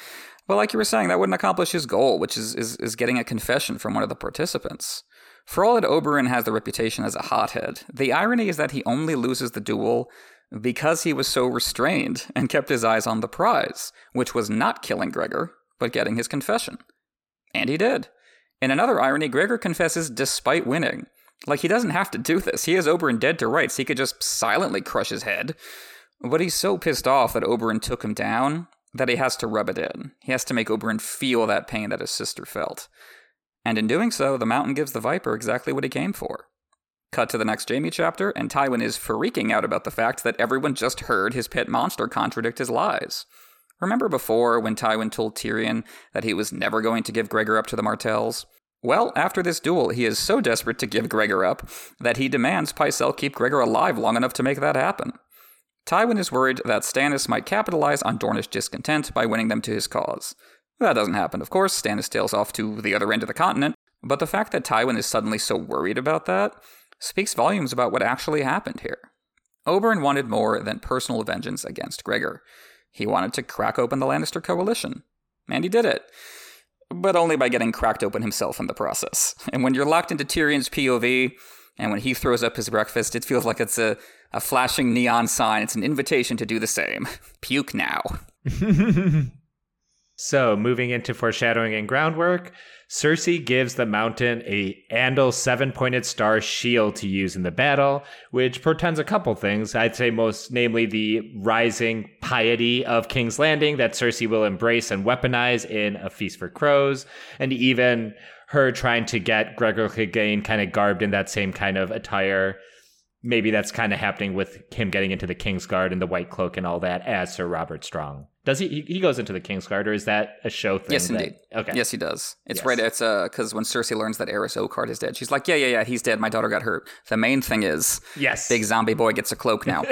Speaker 1: Well, like you were saying, that wouldn't accomplish his goal, which is, is, is getting a confession from one of the participants. For all that Oberyn has the reputation as a hothead, the irony is that he only loses the duel because he was so restrained and kept his eyes on the prize, which was not killing Gregor, but getting his confession. And he did. In another irony, Gregor confesses despite winning. Like, he doesn't have to do this. He has Oberyn dead to rights. He could just silently crush his head. But he's so pissed off that Oberyn took him down that he has to rub it in. He has to make Oberyn feel that pain that his sister felt. And in doing so, the Mountain gives the Viper exactly what he came for. Cut to the next Jaime chapter, and Tywin is freaking out about the fact that everyone just heard his pet monster contradict his lies. Remember before when Tywin told Tyrion that he was never going to give Gregor up to the Martells? Well, after this duel, he is so desperate to give Gregor up that he demands Pycelle keep Gregor alive long enough to make that happen. Tywin is worried that Stannis might capitalize on Dornish discontent by winning them to his cause. That doesn't happen, of course. Stannis tails off to the other end of the continent. But the fact that Tywin is suddenly so worried about that speaks volumes about what actually happened here. Oberyn wanted more than personal vengeance against Gregor. He wanted to crack open the Lannister coalition. And he did it. But only by getting cracked open himself in the process. And when you're locked into Tyrion's P O V, and when he throws up his breakfast, it feels like it's a, a flashing neon sign. It's an invitation to do the same. Puke now.
Speaker 2: So, moving into foreshadowing and groundwork, Cersei gives the Mountain a Andal seven-pointed star shield to use in the battle, which portends a couple things. I'd say most namely the rising piety of King's Landing that Cersei will embrace and weaponize in A Feast for Crows, and even her trying to get Gregor Clegane kind of garbed in that same kind of attire. Maybe that's kind of happening with him getting into the Kingsguard and the White Cloak and all that as Sir Robert Strong. Does he? He goes into the Kingsguard, or is that a show thing?
Speaker 1: Yes,
Speaker 2: that,
Speaker 1: indeed.
Speaker 2: Okay.
Speaker 1: Yes, he does. It's
Speaker 2: yes.
Speaker 1: right. It's uh, because when Cersei learns that Aerys Oakheart is dead, she's like, yeah, yeah, yeah, he's dead. My daughter got hurt. The main thing is,
Speaker 2: yes,
Speaker 1: big zombie boy gets a cloak now.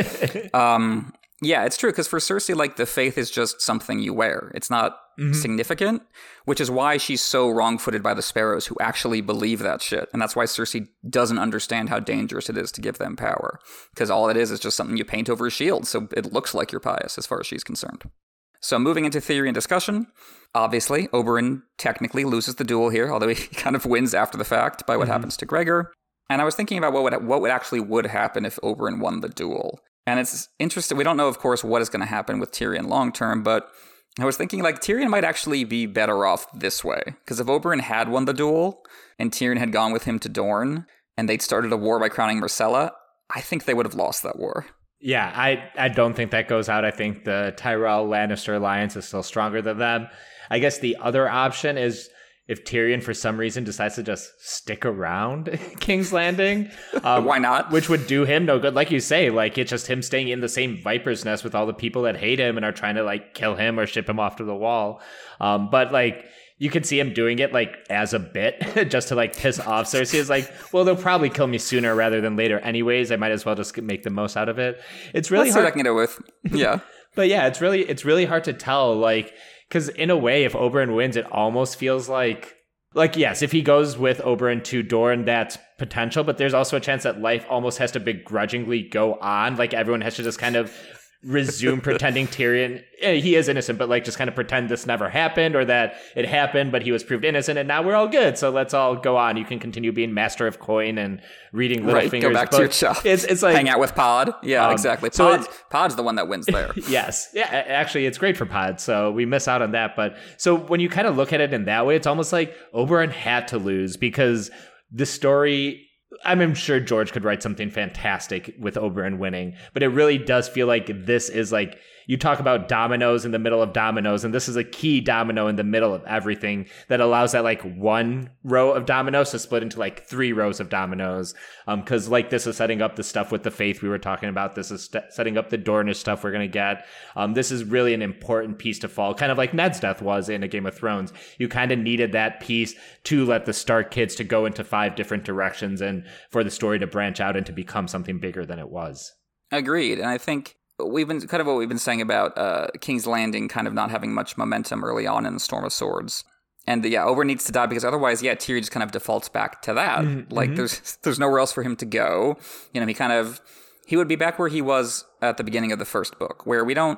Speaker 1: um, yeah, it's true, because for Cersei, like, the faith is just something you wear. It's not mm-hmm. significant, which is why she's so wrong-footed by the Sparrows, who actually believe that shit. And that's why Cersei doesn't understand how dangerous it is to give them power. Because all it is is just something you paint over a shield, so it looks like you're pious, as far as she's concerned. So moving into theory and discussion, obviously, Oberyn technically loses the duel here, although he kind of wins after the fact by what mm-hmm. happens to Gregor. And I was thinking about what would what would actually would happen if Oberyn won the duel. And it's interesting. We don't know, of course, what is going to happen with Tyrion long term, but I was thinking, like, Tyrion might actually be better off this way. Because if Oberyn had won the duel, and Tyrion had gone with him to Dorne, and they'd started a war by crowning Myrcella, I think they would have lost that war.
Speaker 2: Yeah, I, I don't think that goes out. I think the Tyrell-Lannister alliance is still stronger than them. I guess the other option is if Tyrion, for some reason, decides to just stick around King's Landing. Um,
Speaker 1: Why not?
Speaker 2: Which would do him no good. Like you say, like, it's just him staying in the same Viper's Nest with all the people that hate him and are trying to, like, kill him or ship him off to the wall. Um, but, like, you could see him doing it, like, as a bit, just to, like, piss off Cersei. It's like, well, they'll probably kill me sooner rather than later anyways. I might as well just make the most out of it. It's really
Speaker 1: Let's
Speaker 2: hard.
Speaker 1: see what I can get away with. Yeah.
Speaker 2: But, yeah, it's really, it's really hard to tell, like, because in a way, if Oberyn wins, it almost feels like, like, yes, if he goes with Oberyn to Dorne, that's potential, but there's also a chance that life almost has to begrudgingly go on. Like, everyone has to just kind of resume pretending Tyrion, eh, he is innocent, but, like, just kind of pretend this never happened, or that it happened, but he was proved innocent, and now we're all good, so let's all go on. You can continue being master of coin and reading Littlefinger's
Speaker 1: right, go back
Speaker 2: book.
Speaker 1: to your job.
Speaker 2: It's, it's like,
Speaker 1: hang out with Pod. Yeah, um, exactly. Pod's,
Speaker 2: so
Speaker 1: Pod's the one that wins there.
Speaker 2: Yes. Yeah, actually, it's great for Pod, so we miss out on that. But so when you kind of look at it in that way, it's almost like Oberyn had to lose, because the story, I'm sure George could write something fantastic with Oberyn winning, but it really does feel like this is like, you talk about dominoes in the middle of dominoes, and this is a key domino in the middle of everything that allows that, like, one row of dominoes to split into, like, three rows of dominoes. Um, because, like, this is setting up the stuff with the faith we were talking about. This is st- setting up the Dornish stuff we're going to get. Um, this is really an important piece to fall, kind of like Ned's death was in A Game of Thrones. You kind of needed that piece to let the Stark kids to go into five different directions and for the story to branch out and to become something bigger than it was.
Speaker 1: Agreed. And I think we've been kind of what we've been saying about uh, King's Landing kind of not having much momentum early on in the Storm of Swords. And the, yeah, Oberyn needs to die, because otherwise, yeah, Tyrion just kind of defaults back to that. Mm-hmm. Like, there's there's nowhere else for him to go. You know, he kind of, he would be back where he was at the beginning of the first book, where we don't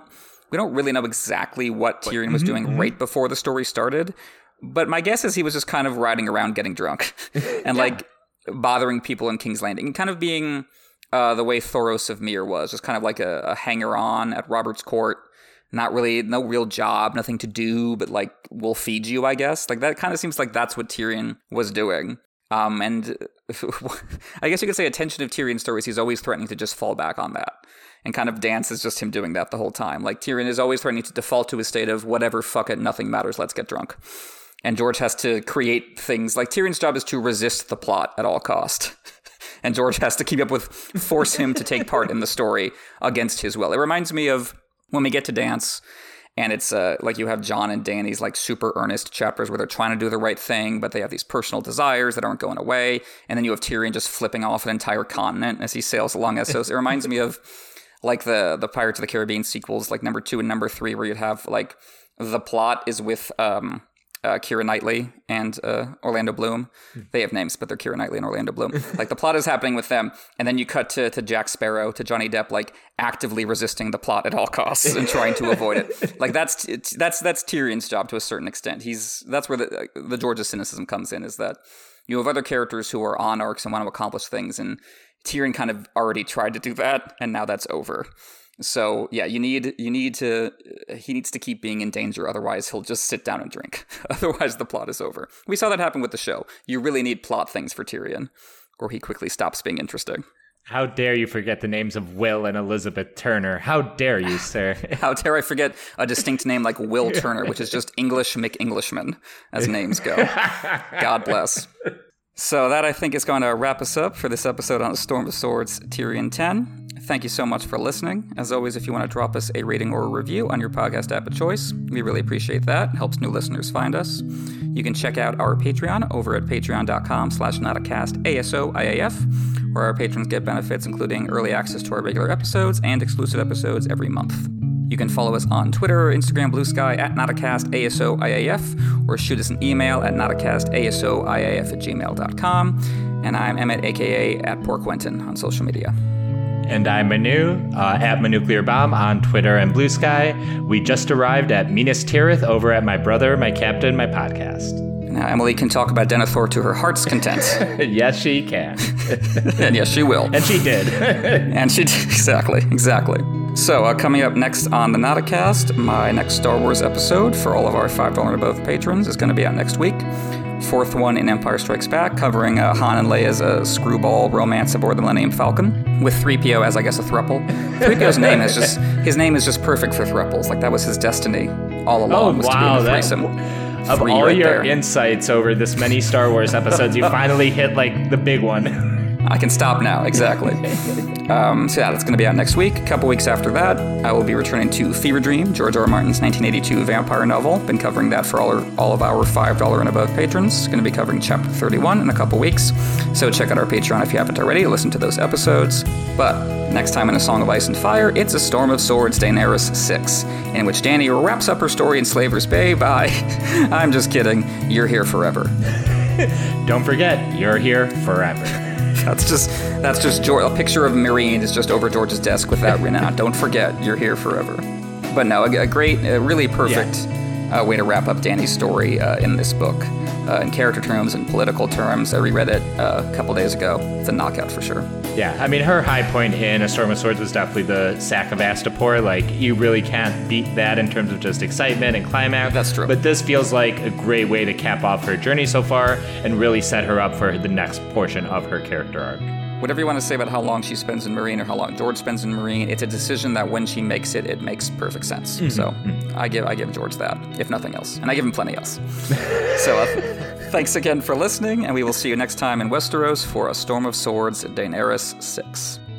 Speaker 1: We don't really know exactly what Tyrion was doing mm-hmm. right before the story started, but my guess is he was just kind of riding around getting drunk and yeah. like bothering people in King's Landing and kind of being uh, the way Thoros of Myr was, just kind of like a, a hanger-on at Robert's court. Not really, no real job, nothing to do, but like, we'll feed you, I guess. Like, that kind of seems like that's what Tyrion was doing. Um, and I guess you could say attention of Tyrion stories, he's always threatening to just fall back on that. And kind of Dance is just him doing that the whole time. Like, Tyrion is always threatening to default to his state of whatever, fuck it, nothing matters, let's get drunk. And George has to create things, like Tyrion's job is to resist the plot at all cost. And George has to keep up with, force him to take part in the story against his will. It reminds me of when we get to Dance, and it's uh, like you have Jon and Dany's like super earnest chapters where they're trying to do the right thing, but they have these personal desires that aren't going away. And then you have Tyrion just flipping off an entire continent as he sails along Essos. It reminds me of like the the Pirates of the Caribbean sequels, like number two and number three, where you'd have like the plot is with um, uh, Keira Knightley and uh, Orlando Bloom. They have names, but they're Keira Knightley and Orlando Bloom. Like the plot is happening with them, and then you cut to, to Jack Sparrow, to Johnny Depp, like actively resisting the plot at all costs and trying to avoid it. Like that's that's that's Tyrion's job to a certain extent. He's that's where the the George's cynicism comes in, is that you have other characters who are on arcs and want to accomplish things, and Tyrion kind of already tried to do that, and now that's over. So yeah, you need you need to he needs to keep being in danger, otherwise he'll just sit down and drink. Otherwise the plot is over. We saw that happen with the show. You really need plot things for Tyrion, or he quickly stops being interesting.
Speaker 2: How dare you forget the names of Will and Elizabeth Turner? How dare you, sir?
Speaker 1: How dare I forget a distinct name like Will Turner, which is just English McEnglishman, as names go. God bless. So that, I think, is going to wrap us up for this episode on A Storm of Swords, Tyrion ten. Thank you so much for listening. As always, if you want to drop us a rating or a review on your podcast app of choice, we really appreciate that. It helps new listeners find us. You can check out our Patreon over at patreon.com slash notacast where our patrons get benefits including early access to our regular episodes and exclusive episodes every month. You can follow us on Twitter, Instagram, Blue Sky, at NotacastASOIAF, or shoot us an email at NotacastASOIAF at gmail dot com. And I'm Emmett, a k a at Poor Quentin on social media.
Speaker 2: And I'm Manu, uh, at Manuclear Bomb on Twitter and Blue Sky. We just arrived at Minas Tirith over at My Brother, My Captain, My Podcast.
Speaker 1: Now Emily can talk about Denethor to her heart's content.
Speaker 2: Yes, she can.
Speaker 1: And yes, she will.
Speaker 2: And she did.
Speaker 1: And she did. Exactly, exactly. So, uh, coming up next on the Notacast, my next Star Wars episode for all of our five dollars and above patrons is going to be out next week. Fourth one in Empire Strikes Back, covering uh, Han and Leia's uh, screwball romance aboard the Millennium Falcon, with three P O as, I guess, a thruple. three P O's name is just, his name is just perfect for thruples. Like, that was his destiny all along,
Speaker 2: oh,
Speaker 1: was
Speaker 2: wow,
Speaker 1: to be in the threesome.
Speaker 2: Of all right your there. Insights over this many Star Wars episodes, you finally hit, like, the big one.
Speaker 1: I can stop now, exactly. Um, so yeah, that's going to be out next week. A couple weeks after that, I will be returning to Fever Dream, George R. R. Martin's nineteen eighty-two vampire novel. Been covering that for all, our, all of our five dollars and above patrons. Going to be covering chapter thirty-one in a couple weeks. So check out our Patreon if you haven't already to listen to those episodes. But next time in A Song of Ice and Fire, it's A Storm of Swords, Daenerys six, in which Dany wraps up her story in Slaver's Bay by, I'm just kidding, you're here forever.
Speaker 2: Don't forget, you're here forever.
Speaker 1: That's just that's just George. A picture of Meereen is just over George's desk with that written out. Don't forget, you're here forever. But no, a, a great, a really perfect yeah. uh, way to wrap up Dany's story uh, in this book. Uh, in character terms and political terms. I reread it uh, a couple days ago. It's a knockout for sure.
Speaker 2: Yeah, I mean, her high point in A Storm of Swords was definitely the sack of Astapor. Like, you really can't beat that in terms of just excitement and climax.
Speaker 1: That's true.
Speaker 2: But this feels like a great way to cap off her journey so far and really set her up for the next portion of her character arc.
Speaker 1: Whatever you want to say about how long she spends in Meereen or how long George spends in Meereen, it's a decision that when she makes it, it makes perfect sense. Mm-hmm. So mm-hmm. I give I give George that, if nothing else. And I give him plenty else. So uh, thanks again for listening, and we will see you next time in Westeros for A Storm of Swords, Daenerys six.